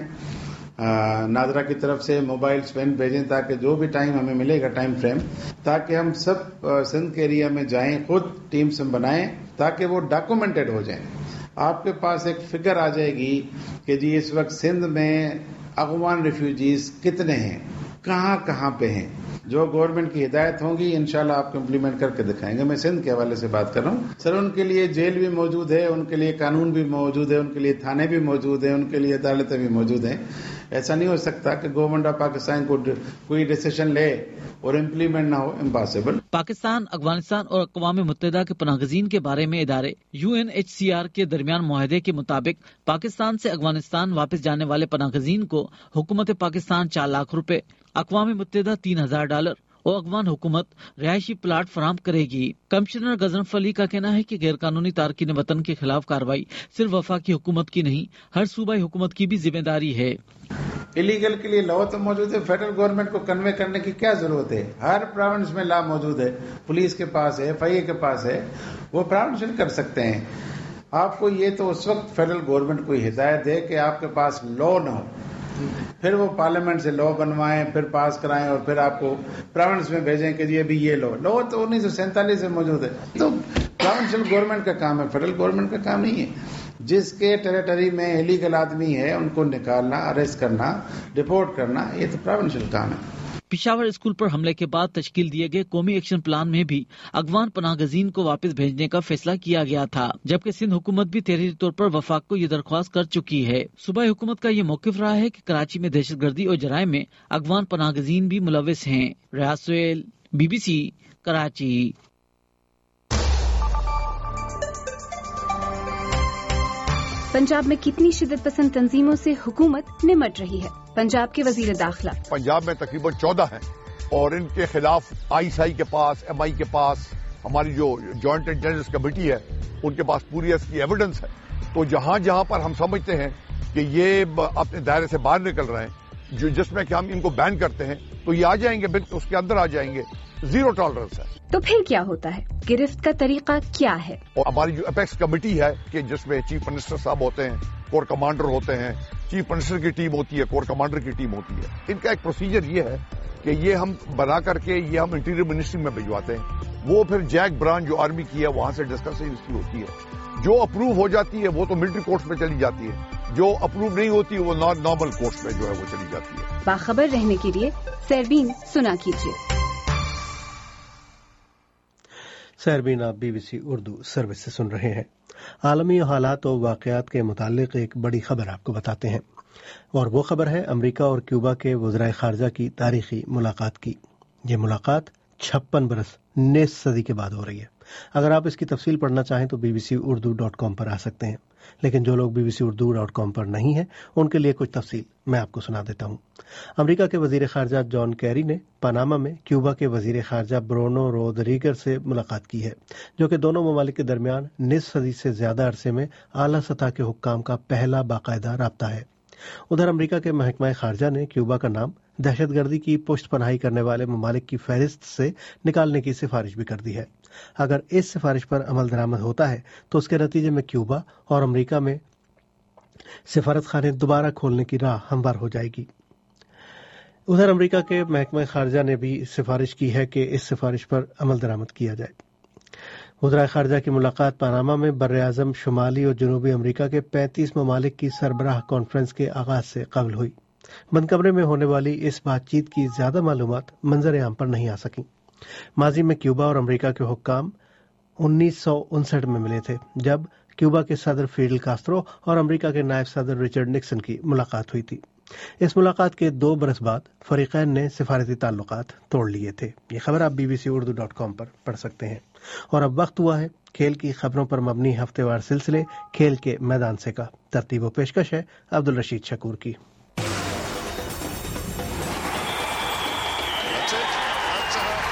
नादरा की तरफ से मोबाइल वैन भेजें ताकि जो भी टाइम हमें मिलेगा टाइम फ्रेम, ताकि हम सब सिंध के एरिया में जाएं, खुद टीम्स हम बनाएं ताकि वो डॉक्यूमेंटेड हो जाएं। आपके पास एक फिगर आ जाएगी कि जी इस वक्त सिंध में अफगान रिफ्यूजीज कितने हैं, कहाँ कहाँ पे हैं। जो गवर्नमेंट की हिदायत होगी इंशाल्लाह आपको इम्प्लीमेंट करके दिखाएंगे। मैं सिंध के हवाले से बात कर रहा हूँ सर। उनके लिए जेल भी मौजूद है, उनके लिए कानून भी मौजूद है, उनके लिए थाने भी मौजूद है, उनके लिए अदालतें भी मौजूद हैं। ऐसा नहीं हो सकता कि गवर्नमेंट ऑफ पाकिस्तान को कोई डिसीजन ले और इम्प्लीमेंट ना हो, इम्पॉसिबल। पाकिस्तान, अफगानिस्तान और अक़वाम मुत्तहिदा के पनाहगज़ीन के बारे में इदारे UNHCR के दरमियान मुआहदे के मुताबिक पाकिस्तान से अफगानिस्तान वापस जाने वाले पनाहगज़ीन को हुकूमत पाकिस्तान 4 लाख रुपए, अक़वाम मुत्तहिदा $3000 और अफगान हुकूमत रिहायशी प्लाट फराहम करेगी। कमिश्नर गजनफर अली का कहना है कि गैर कानूनी तारकीन वतन के खिलाफ कार्रवाई सिर्फ वफाकी हुकूमत की नहीं, हर सूबाई हुकूमत की भी जिम्मेदारी है। इलीगल के लिए लॉ तो मौजूद है, फेडरल गवर्नमेंट को कन्वे करने की क्या जरूरत है। हर प्रोविंस में लॉ मौजूद है, पुलिस के पास है, FIA के पास है, वो प्रोविंस कर सकते हैं। आपको ये तो उस वक्त फेडरल गवर्नमेंट को हिदायत है कि आपके पास लॉ न हो, फिर वो पार्लियामेंट से लॉ बनवाएं, फिर पास कराएं और फिर आपको प्रोविंस में भेजें कि जी अभी ये लॉ तो 1947 से मौजूद है। तो प्रोविंशियल गवर्नमेंट का काम है, फेडरल गवर्नमेंट का काम नहीं है। जिसके टेरिटरी में इलीगल आदमी है उनको निकालना, अरेस्ट करना, रिपोर्ट करना, ये तो प्रोविंशियल काम है। पिशावर स्कूल पर हमले के बाद तश्कील दिए गए कौमी एक्शन प्लान में भी अफगान पनाहगज़ीन को वापस भेजने का फैसला किया गया था, जबकि सिंध हुकूमत भी तहरीरी तौर पर वफाक को ये दरख्वास्त कर चुकी है। सूबाई हुकूमत का ये मौक़िफ़ रहा है कि कराची में दहशतगर्दी और जराइम में अफगान पनाहगज़ीन भी मुलव्वस हैं। रियाज सुहेल, BBC, कराची। पंजाब में कितनी शिद्दत पसंद तंजीमों से हुकूमत निमट रही है? पंजाब के वजीर दाखिला। पंजाब में तकरीबन 14 हैं और इनके खिलाफ ISI के पास, MI के पास, हमारी जो जॉइंट इंटेलिजेंस कमेटी है उनके पास पूरी इसकी एविडेंस है। तो जहां जहां पर हम समझते हैं कि ये अपने दायरे से बाहर निकल रहे हैं, जो जिसमें कि हम इनको बैन करते हैं, तो ये आ जाएंगे, बिल्कुल उसके अंदर आ जाएंगे। जीरो टॉलरेंस है। तो फिर क्या होता है? गिरफ्त का तरीका क्या है? और हमारी जो अपेक्स कमेटी है कि जिसमें चीफ मिनिस्टर साहब होते हैं, कोर कमांडर होते हैं, चीफ मिनिस्टर की टीम होती है, कोर कमांडर की टीम होती है। इनका एक प्रोसीजर ये है कि ये हम बना करके ये हम इंटीरियर मिनिस्ट्री में भिजवाते हैं। वो फिर जैक ब्रांच जो आर्मी की है वहां से डिस्कशन इसकी होती है। जो अप्रूव हो जाती है वो तो मिलिट्री कोर्ट्स में चली जाती है, जो अप्रूव नहीं होती वो नॉर्मल कोर्ट्स में जो है वो चली जाती है। बाखबर रहने के लिए सरबीन सुना कीजिए। सरबीन आप BBC उर्दू सर्विस से सुन रहे हैं। आलमी हालात और वाक़यात के मुतालिक एक बड़ी खबर आपको बताते हैं, और वो खबर है अमेरिका और क्यूबा के वज़राए ख़ारजा की तारीखी मुलाकात की। ये मुलाकात 56 बरस 19 सदी के बाद हो रही है। अगर आप इसकी तफसील पढ़ना चाहें तो bbcurdu.com पर आ सकते हैं, लेकिन जो लोग bbcurdu.com पर नहीं हैं उनके लिए कुछ तफसील मैं आपको सुना देता हूं। अमेरिका के वजीर खारजा जॉन कैरी ने पनामा में क्यूबा के वजीर खारजा ब्रूनो रोड्रिगेज से मुलाकात की है, जो कि दोनों ममालिक के दरमियान 19 सदी से ज्यादा अरसे में आला सतह के हुक्काम का पहला बाकायदा राब्ता है। उधर अमेरिका के महकमा खारजा ने क्यूबा का नाम दहशतगर्दी की पुष्ट पनाही करने वाले ममालिक की फहरिस्त से निकालने की सिफारिश भी कर दी है। अगर इस सिफारिश पर अमल दरामद होता है तो उसके नतीजे में क्यूबा और अमेरिका में सिफारत खाने दोबारा खोलने की राह हमवार हो जाएगी। उधर अमेरिका के महकमा खारजा ने भी सिफारिश की है कि इस सिफारिश पर अमल दरामद किया जाए। वज़राए खारजा की मुलाकात पनामा में बर्र-ए-आज़म शुमाली और जनूबी अमेरिका के 35 ममालिक की सरबराह कॉन्फ्रेंस के आगाज से कबल हुई। बंद कमरे में होने वाली इस बातचीत की ज्यादा मालूमात मंजर आम पर नहीं आ सकी। माजी में क्यूबा और अमेरिका के हुक्काम 1959 में मिले थे, जब क्यूबा के सदर फिडेल कास्त्रो और अमेरिका के नायब सदर रिचर्ड निक्सन की मुलाकात हुई थी। इस मुलाकात के 2 बरस बाद फरीकैन ने सिफारती ताल्लुकात तोड़ लिए थे। ये खबर आप bbcurdu.com पर पढ़ सकते हैं। और अब वक्त हुआ है खेल की खबरों पर मबनी हफ्तेवार सिलसिले खेल के मैदान से का। तरतीब व पेशकश है अब्दुल रशीद शकूर की।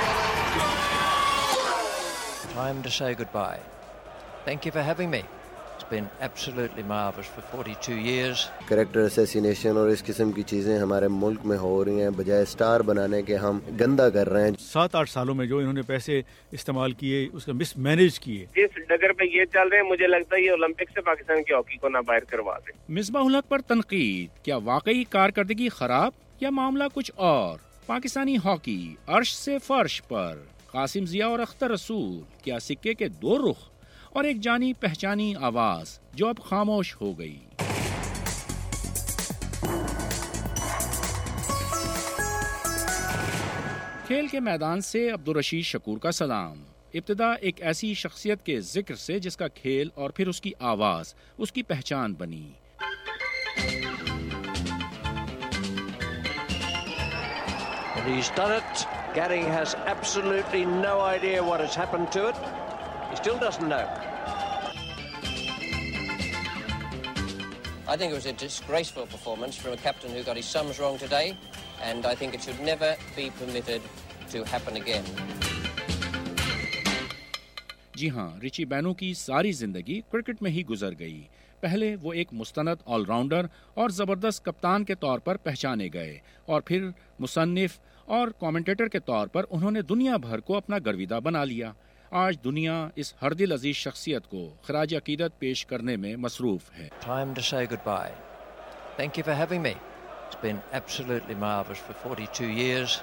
Time to say goodbye. Thank you for having me. been absolutely marvellous for 42 years. Character assassination اور اس قسم کی چیزیں ہمارے ملک میں ہو رہی ہیں، بجائے سٹار بنانے کے ہم گندا کر رہے ہیں. 7-8 سالوں میں جو انہوں نے پیسے استعمال کیے، اس کا مس مینیج کیے. جس ڈگر پہ یہ چل رہے ہیں، مجھے لگتا ہے یہ اولمپک سے پاکستان کی ہاکی کو نہ باہر کروا دیں. مصباح الحق پر تنقید، کیا واقعی کارکردگی خراب یا معاملہ کچھ اور؟ پاکستانی ہاکی عرش سے فرش پر. قاسم ضیاء اور اختر رسول، کیا سکے کے دو رخ؟ اور ایک جانی پہچانی آواز جو اب خاموش ہو گئی. کھیل کے میدان سے عبدالرشید شکور کا سلام. ابتدا ایک ایسی شخصیت کے ذکر سے جس کا کھیل اور پھر اس کی آواز اس کی پہچان بنی. He's done it. Gary has absolutely no idea what has happened to it. He still doesn't know. I think it was a disgraceful performance from a captain who got his sums wrong today, and I think it should never be permitted to happen again. جی ہاں، رچی بینو کی ساری زندگی cricket میں ہی گزر گئی. پہلے وہ ایک مستند آل راؤنڈر اور زبردست کپتان کے طور پر پہچانے گئے، اور پھر مصنف اور کامنٹیٹر کے طور پر انہوں نے دنیا بھر کو اپنا گرویدہ بنا لیا. آج دنیا اس ہر دل عزیز شخصیت کو خراج عقیدت پیش کرنے میں مصروف ہے. Time to say goodbye. Thank you for having me. It's been absolutely marvellous for 42 years.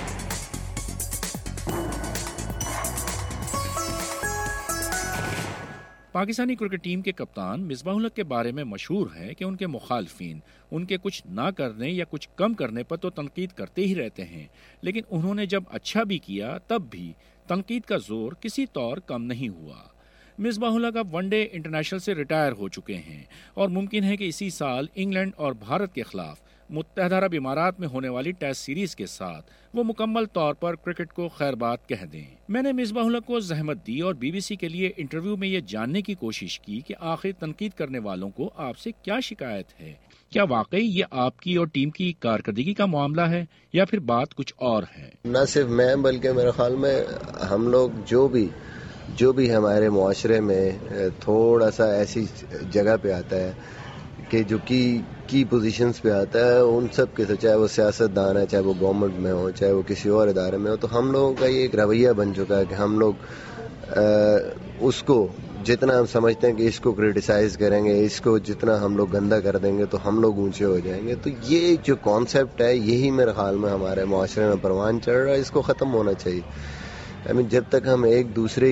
پاکستانی کرکٹ ٹیم کے کپتان مصباح الحق کے بارے میں مشہور ہے کہ ان کے مخالفین ان کے کچھ نہ کرنے یا کچھ کم کرنے پر تو تنقید کرتے ہی رہتے ہیں، لیکن انہوں نے جب اچھا بھی کیا تب بھی تنقید کا زور کسی طور کم نہیں ہوا. مصباح الحق اب ون ڈے انٹرنیشنل سے ریٹائر ہو چکے ہیں، اور ممکن ہے کہ اسی سال انگلینڈ اور بھارت کے خلاف متحدہ عرب امارات میں ہونے والی ٹیسٹ سیریز کے ساتھ وہ مکمل طور پر کرکٹ کو خیر بات کہہ دیں. میں نے مصباح الحق کو زحمت دی اور بی بی سی کے لیے انٹرویو میں یہ جاننے کی کوشش کی کہ آخر تنقید کرنے والوں کو آپ سے کیا شکایت ہے. کیا واقعی یہ آپ کی اور ٹیم کی کارکردگی کا معاملہ ہے یا پھر بات کچھ اور ہے؟ نہ صرف میں بلکہ میرے خیال میں ہم لوگ جو بھی ہمارے معاشرے میں تھوڑا سا ایسی جگہ پہ آتا ہے کہ جو کی پوزیشنز پہ آتا ہے، ان سب کے چاہے وہ سیاست دان ہے، چاہے وہ گورنمنٹ میں ہو، چاہے وہ کسی اور ادارے میں ہو، تو ہم لوگوں کا یہ ایک رویہ بن چکا ہے کہ ہم لوگ اس کو جتنا ہم سمجھتے ہیں کہ اس کو کرٹیسائز کریں گے، اس کو جتنا ہم لوگ گندا کر دیں گے تو ہم لوگ اونچے ہو جائیں گے. تو یہ جو کانسیپٹ ہے یہی میرے خیال میں ہمارے معاشرے میں پروان چڑھ رہا ہے. اس کو ختم ہونا چاہیے. جب تک ہم ایک دوسرے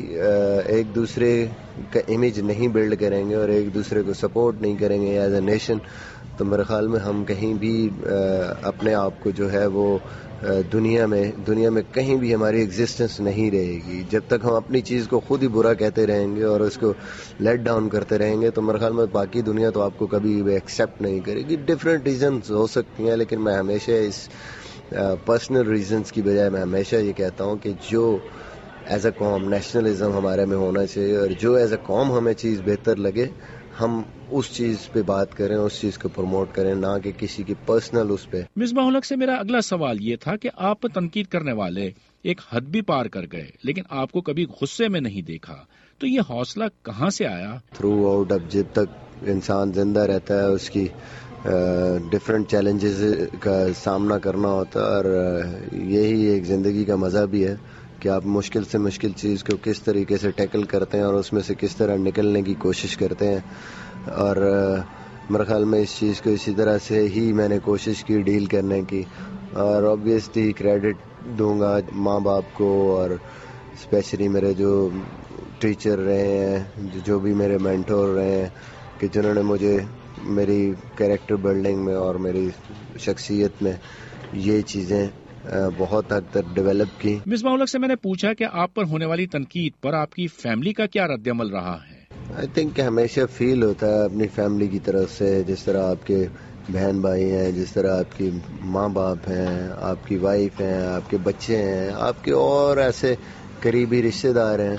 کا امیج نہیں بلڈ کریں گے اور ایک دوسرے کو سپورٹ نہیں کریں گے ایز اے نیشن، تو میرے خیال میں ہم کہیں بھی اپنے آپ کو جو ہے وہ دنیا میں کہیں بھی ہماری ایگزسٹنس نہیں رہے گی. جب تک ہم اپنی چیز کو خود ہی برا کہتے رہیں گے اور اس کو لیٹ ڈاؤن کرتے رہیں گے تو میرے خیال میں باقی دنیا تو آپ کو کبھی ایکسیپٹ نہیں کرے گی. ڈفرینٹ ریزنز ہو سکتی ہیں، لیکن میں ہمیشہ اس پرسنل ریزنز کی بجائے میں ہمیشہ یہ کہتا ہوں کہ جو ایز اے قوم نیشنلزم ہمارے میں ہونا چاہیے، اور جو ایز اے قوم ہمیں چیز بہتر لگے ہم اس چیز پہ بات کریں، اس چیز کو پروموٹ کریں، نہ کہ کسی کی پرسنل اس پہ. مصباح الحق سے میرا اگلا سوال یہ تھا کہ آپ پر تنقید کرنے والے ایک حد بھی پار کر گئے لیکن آپ کو کبھی غصے میں نہیں دیکھا، تو یہ حوصلہ کہاں سے آیا؟ تھرو آؤٹ اب جب تک انسان زندہ رہتا ہے اس کی ڈفرینٹ چیلنجز کا سامنا کرنا ہوتا ہے، اور یہی ایک زندگی کا مزہ بھی ہے کہ آپ مشکل سے مشکل چیز کو کس طریقے سے ٹیکل کرتے ہیں اور اس میں سے کس طرح نکلنے کی کوشش کرتے ہیں. اور میرے خیال میں اس چیز کو اسی طرح سے ہی میں نے کوشش کی ڈیل کرنے کی. اور آبویسلی کریڈٹ دوں گا ماں باپ کو، اور اسپیشلی میرے جو ٹیچر رہے ہیں، جو بھی میرے مینٹور رہے ہیں، کہ جنہوں نے مجھے میری کیریکٹر بلڈنگ میں اور میری شخصیت میں یہ چیزیں بہت حد تک ڈیولپ کی. مصباح الحق سے میں نے پوچھا کہ آپ پر ہونے والی تنقید پر آپ کی فیملی کا کیا رد عمل رہا ہے؟ آئی تھنک کہ ہمیشہ فیل ہوتا ہے اپنی فیملی کی طرف سے، جس طرح آپ کے بہن بھائی ہیں، جس طرح آپ کی ماں باپ ہیں، آپ کی وائف ہیں، آپ کے بچے ہیں، آپ کے اور ایسے قریبی رشتے دار ہیں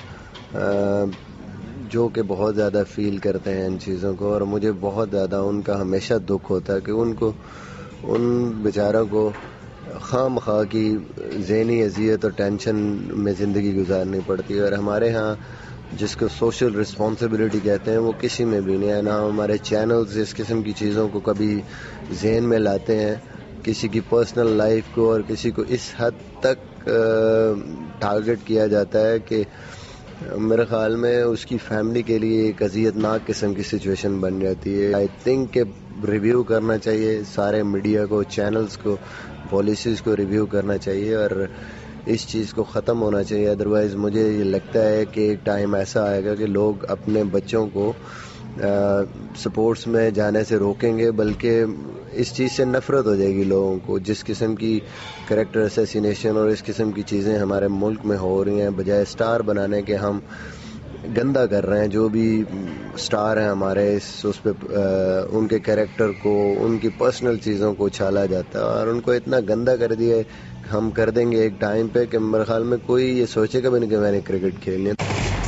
جو کہ بہت زیادہ فیل کرتے ہیں ان چیزوں کو. اور مجھے بہت زیادہ ان کا ہمیشہ دکھ ہوتا ہے کہ ان بیچاروں کو خواہ مخواہ کی ذہنی اذیت اور ٹینشن میں زندگی گزارنی پڑتی ہے. اور ہمارے ہاں جس کو سوشل رسپانسبلٹی کہتے ہیں وہ کسی میں بھی نہیں ہے. نہ ہمارے چینلز اس قسم کی چیزوں کو کبھی ذہن میں لاتے ہیں, کسی کی پرسنل لائف کو اور کسی کو اس حد تک ٹارگٹ کیا جاتا ہے کہ میرے خیال میں اس کی فیملی کے لیے ایک اذیت ناک قسم کی سچویشن بن جاتی ہے. آئی تھنک کہ ریویو کرنا چاہیے سارے میڈیا کو, چینلز کو, پالیسیز کو ریویو کرنا چاہیے اور اس چیز کو ختم ہونا چاہیے. ادروائز مجھے یہ لگتا ہے کہ ایک ٹائم ایسا آئے گا کہ لوگ اپنے بچوں کو سپورٹس میں جانے سے روکیں گے, بلکہ اس چیز سے نفرت ہو جائے گی لوگوں کو. جس قسم کی کریکٹر اسیسینیشن اور اس قسم کی چیزیں ہمارے ملک میں ہو رہی ہیں, بجائے سٹار بنانے کے ہم گندا کر رہے ہیں. جو بھی سٹار ہیں ہمارے اس پہ ان کے کریکٹر کو, ان کی پرسنل چیزوں کو اچھالا جاتا ہے اور ان کو اتنا گندا کر دیا ہے. ہم کر دیں گے ایک ٹائم پہ کہ میرے خیال میں کوئی یہ سوچے گا بھی نہیں کہ میں نے کرکٹ کھیلنی ہے.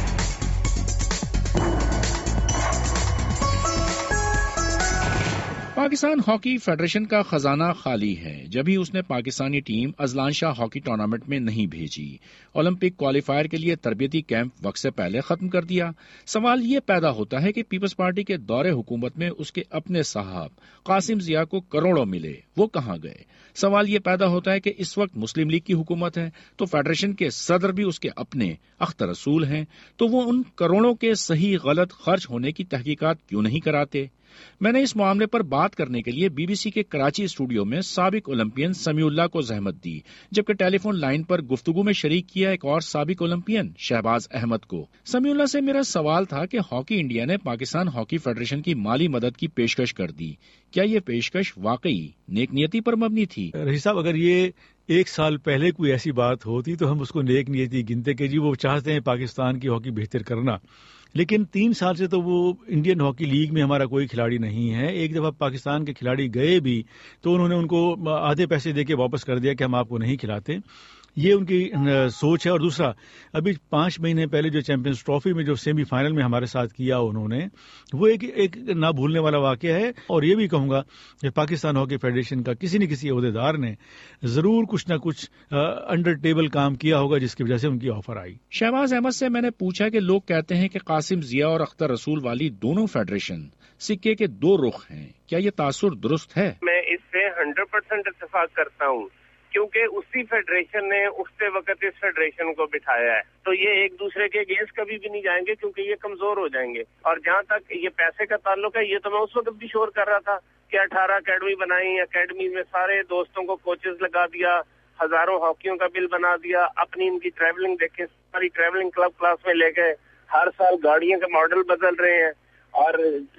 پاکستان ہاکی فیڈریشن کا خزانہ خالی ہے جبھی اس نے پاکستانی team Azlan Shah hockey tournament میں نہیں بھیجی. اولمپک کوالیفائر کے لیے تربیتی کیمپ وقت سے پہلے ختم کر دیا. سوال یہ پیدا ہوتا ہے کہ پیپلز پارٹی کے دور حکومت میں اس کے اپنے صاحب قاسم ضیاء کو کروڑوں ملے, وہ کہاں گئے؟ سوال یہ پیدا ہوتا ہے کہ اس وقت مسلم لیگ کی حکومت ہے تو فیڈریشن کے صدر بھی اس کے اپنے اختر رسول ہیں, تو وہ ان کروڑوں کے صحیح غلط خرچ ہونے کی تحقیقات کیوں نہیں کراتے؟ میں نے اس معاملے پر بات کرنے کے لیے بی بی سی کے کراچی اسٹوڈیو میں سابق اولمپئن سمیع اللہ کو زحمت دی, جبکہ ٹیلی فون لائن پر گفتگو میں شریک کیا ایک اور سابق اولمپئن شہباز احمد کو. سمیع اللہ سے میرا سوال تھا کہ ہاکی انڈیا نے پاکستان ہاکی فیڈریشن کی مالی مدد کی پیشکش کر دی, کیا یہ پیشکش واقعی نیک نیتی پر مبنی تھی؟ رشید صاحب, اگر یہ ایک سال پہلے کوئی ایسی بات ہوتی تو ہم اس کو نیک نیتی گنتے کہ جی وہ چاہتے ہیں پاکستان کی ہاکی بہتر کرنا, لیکن 3 سال سے تو وہ انڈین ہاکی لیگ میں ہمارا کوئی کھلاڑی نہیں ہے. ایک دفعہ پاکستان کے کھلاڑی گئے بھی تو انہوں نے ان کو آدھے پیسے دے کے واپس کر دیا کہ ہم آپ کو نہیں کھلاتے. یہ ان کی سوچ ہے. اور دوسرا, ابھی 5 مہینے پہلے جو چیمپئنز ٹرافی میں جو سیمی فائنل میں ہمارے ساتھ کیا انہوں نے, وہ ایک نہ بھولنے والا واقعہ ہے. اور یہ بھی کہوں گا کہ پاکستان ہاکی فیڈریشن کا کسی نہ کسی عہدیدار نے ضرور کچھ نہ کچھ انڈر ٹیبل کام کیا ہوگا جس کی وجہ سے ان کی آفر آئی. شہباز احمد سے میں نے پوچھا کہ لوگ کہتے ہیں کہ قاسم ضیاء اور اختر رسول والی دونوں فیڈریشن سکے کے 2 رخ ہیں, کیا یہ تاثر درست ہے؟ میں اس سے 100% اتفاق کرتا ہوں, کیونکہ اسی فیڈریشن نے اٹھتے وقت اس فیڈریشن کو بٹھایا ہے, تو یہ ایک دوسرے کے اگینسٹ کبھی بھی نہیں جائیں گے کیونکہ یہ کمزور ہو جائیں گے. اور جہاں تک یہ پیسے کا تعلق ہے, یہ تو میں اس وقت بھی شور کر رہا تھا کہ 18 اکیڈمی بنائی, اکیڈمی میں سارے دوستوں کو کوچز لگا دیا, ہزاروں ہاکیوں کا بل بنا دیا, اپنی ان کی ٹریولنگ دیکھیں, ساری ٹریولنگ کلب کلاس میں لے گئے, ہر سال گاڑیوں کے ماڈل بدل رہے ہیں, اور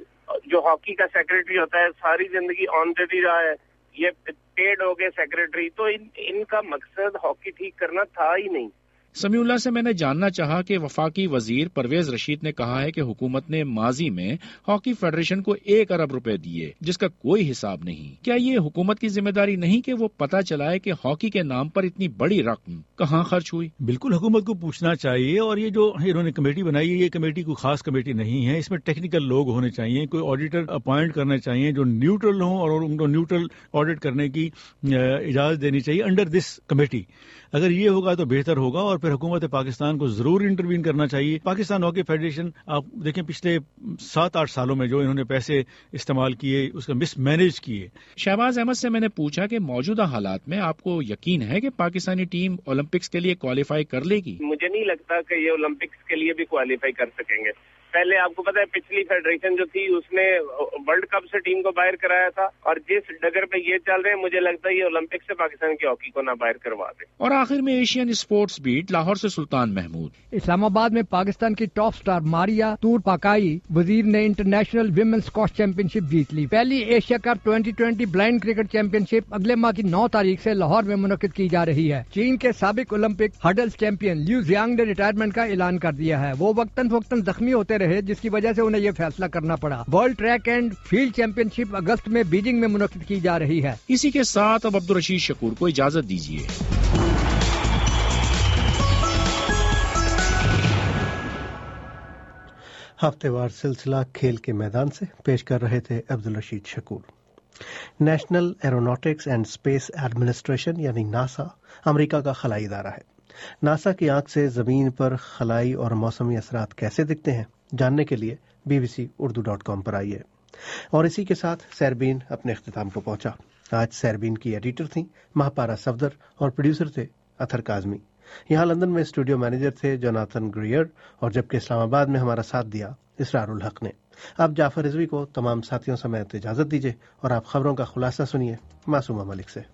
جو ہاکی کا سیکرٹری ہوتا ہے ساری زندگی آن دیتی رہا ہے, یہ پیڈ ہو گئے سیکرٹری. تو ان کا مقصد ہاکی ٹھیک کرنا تھا ہی نہیں. سمیع اللہ سے میں نے جاننا چاہا کہ وفاقی وزیر پرویز رشید نے کہا ہے کہ حکومت نے ماضی میں ہاکی فیڈریشن کو 1 ارب روپے دیے جس کا کوئی حساب نہیں. کیا یہ حکومت کی ذمہ داری نہیں کہ وہ پتہ چلائے کہ ہاکی کے نام پر اتنی بڑی رقم کہاں خرچ ہوئی؟ بالکل حکومت کو پوچھنا چاہیے. اور یہ جو انہوں نے کمیٹی بنائی ہے, یہ کمیٹی کوئی خاص کمیٹی نہیں ہے, اس میں ٹیکنیکل لوگ ہونے چاہیے, کوئی آڈیٹر اپوائنٹ کرنا چاہیے جو نیوٹرل ہوں اور ان کو نیوٹرل آڈٹ کرنے کی اجازت دینی چاہیے انڈر دس کمیٹی. اگر یہ ہوگا تو بہتر ہوگا, اور پھر حکومت پاکستان کو ضرور انٹروین کرنا چاہیے. پاکستان ہاکی فیڈریشن آپ دیکھیں پچھلے 7-8 سالوں میں جو انہوں نے پیسے استعمال کیے اس کا مس مینیج کیے. شہباز احمد سے میں نے پوچھا کہ موجودہ حالات میں آپ کو یقین ہے کہ پاکستانی ٹیم اولمپکس کے لیے کوالیفائی کر لے گی؟ مجھے نہیں لگتا کہ یہ اولمپکس کے لیے بھی کوالیفائی کر سکیں گے. پہلے آپ کو پتا ہے پچھلی فیڈریشن جو تھی اس نے ورلڈ کپ سے ٹیم کو باہر کرایا تھا, اور جس ڈگر پہ یہ چل رہے ہیں مجھے لگتا ہے یہ اولمپک سے پاکستان کی ہاکی کو نہ باہر کروا دے. اور آخر میں ایشین اسپورٹس بیٹ لاہور سے سلطان محمود. اسلام آباد میں پاکستان کی ٹاپ سٹار ماریا تور پاکائی وزیر نے international women squash championship جیت لی. پہلی Asia cup 2020 blind cricket championship اگلے ماہ کی 9 تاریخ سے لاہور میں منعقد کی جا رہی ہے. چین کے سابق Olympic hurdles champion Liu Xiang نے ریٹائرمنٹ کا اعلان کر دیا ہے. وہ وقتاً فوقتاً زخمی ہوتے رہے جس کی وجہ سے انہیں یہ فیصلہ کرنا پڑا. World track and field championship August میں بیجنگ میں منعقد کی جا رہی ہے. اسی کے ساتھ اب عبدالرشید شکور کو اجازت دیجیے. ہفتے وار سلسلہ کھیل کے میدان سے پیش کر رہے تھے Abdulrasheed Shakoor. National Aeronautics and Space Administration یعنی ناسا امریکہ کا خلائی ادارہ ہے. नासा की आंख से जमीन पर खलाई और मौसमी असरात कैसे दिखते हैं, जानने के लिए bbcurdu.com पर आइए। और इसी के साथ सैरबीन अपने इख्तिताम को पहुंचा। आज सैरबीन की एडिटर थी महापारा सफदर और प्रोड्यूसर थे अथर काजमी। यहाँ लंदन में स्टूडियो मैनेजर थे जोनाथन ग्रियर और जबकि इस्लामाबाद में हमारा साथ दिया इसरारुल हक ने। अब जाफर रिजवी को तमाम साथियों समेत इजाजत दीजिए और आप खबरों का खुलासा सुनिए मासूमा मलिक से।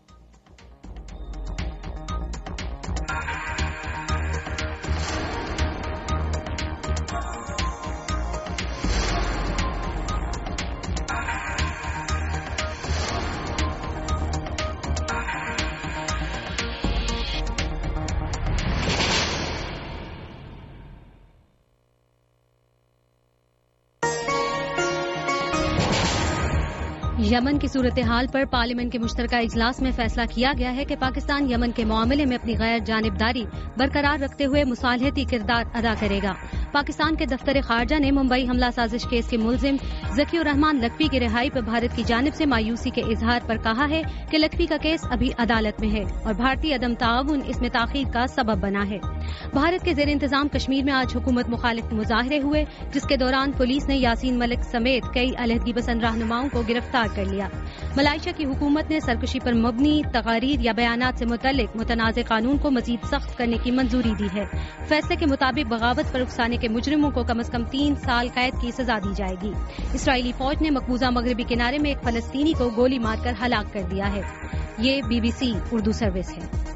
यमन की सूरत हाल पर पार्लियामेंट के मुश्तरका इजलास में फैसला किया गया है कि पाकिस्तान यमन के मामले में अपनी गैर जानिबदारी बरकरार रखते हुए मुसालहती किरदार अदा करेगा। पाकिस्तान के दफ्तर खारजा ने मुंबई हमला साजिश केस के मुलजिम ज़कीउर रहमान लखवी की रिहाई पर भारत की जानिब से मायूसी के इजहार पर कहा है कि लखवी का केस अभी अदालत में है और भारतीय अदम ताउन इसमें ताखीर का सबब बना है। भारत के जेर इंतजाम कश्मीर में आज हुकूमत मुखालिफ मुजाहरे हुए, जिसके दौरान पुलिस ने यासीन मलिक समेत कई अलहदगी पसंद रहनुमाओं को गिरफ्तार कर लिया। मलाइशिया की हुकूमत ने सरकशी पर मबनी तकारीर या बयानात से मुतल्लिक मुतनाज़ कानून को मजीद सख्त करने की मंजूरी दी है। फैसले के मुताबिक बगावत पर उकसाने के मुजरिमों को कम से कम 3 साल कैद की सजा दी जाएगी। इसराइली फौज ने मकबूजा मगरबी किनारे में एक फलस्तीनी को गोली मारकर हलाक कर दिया है। ये BBC उर्दू सर्विस है।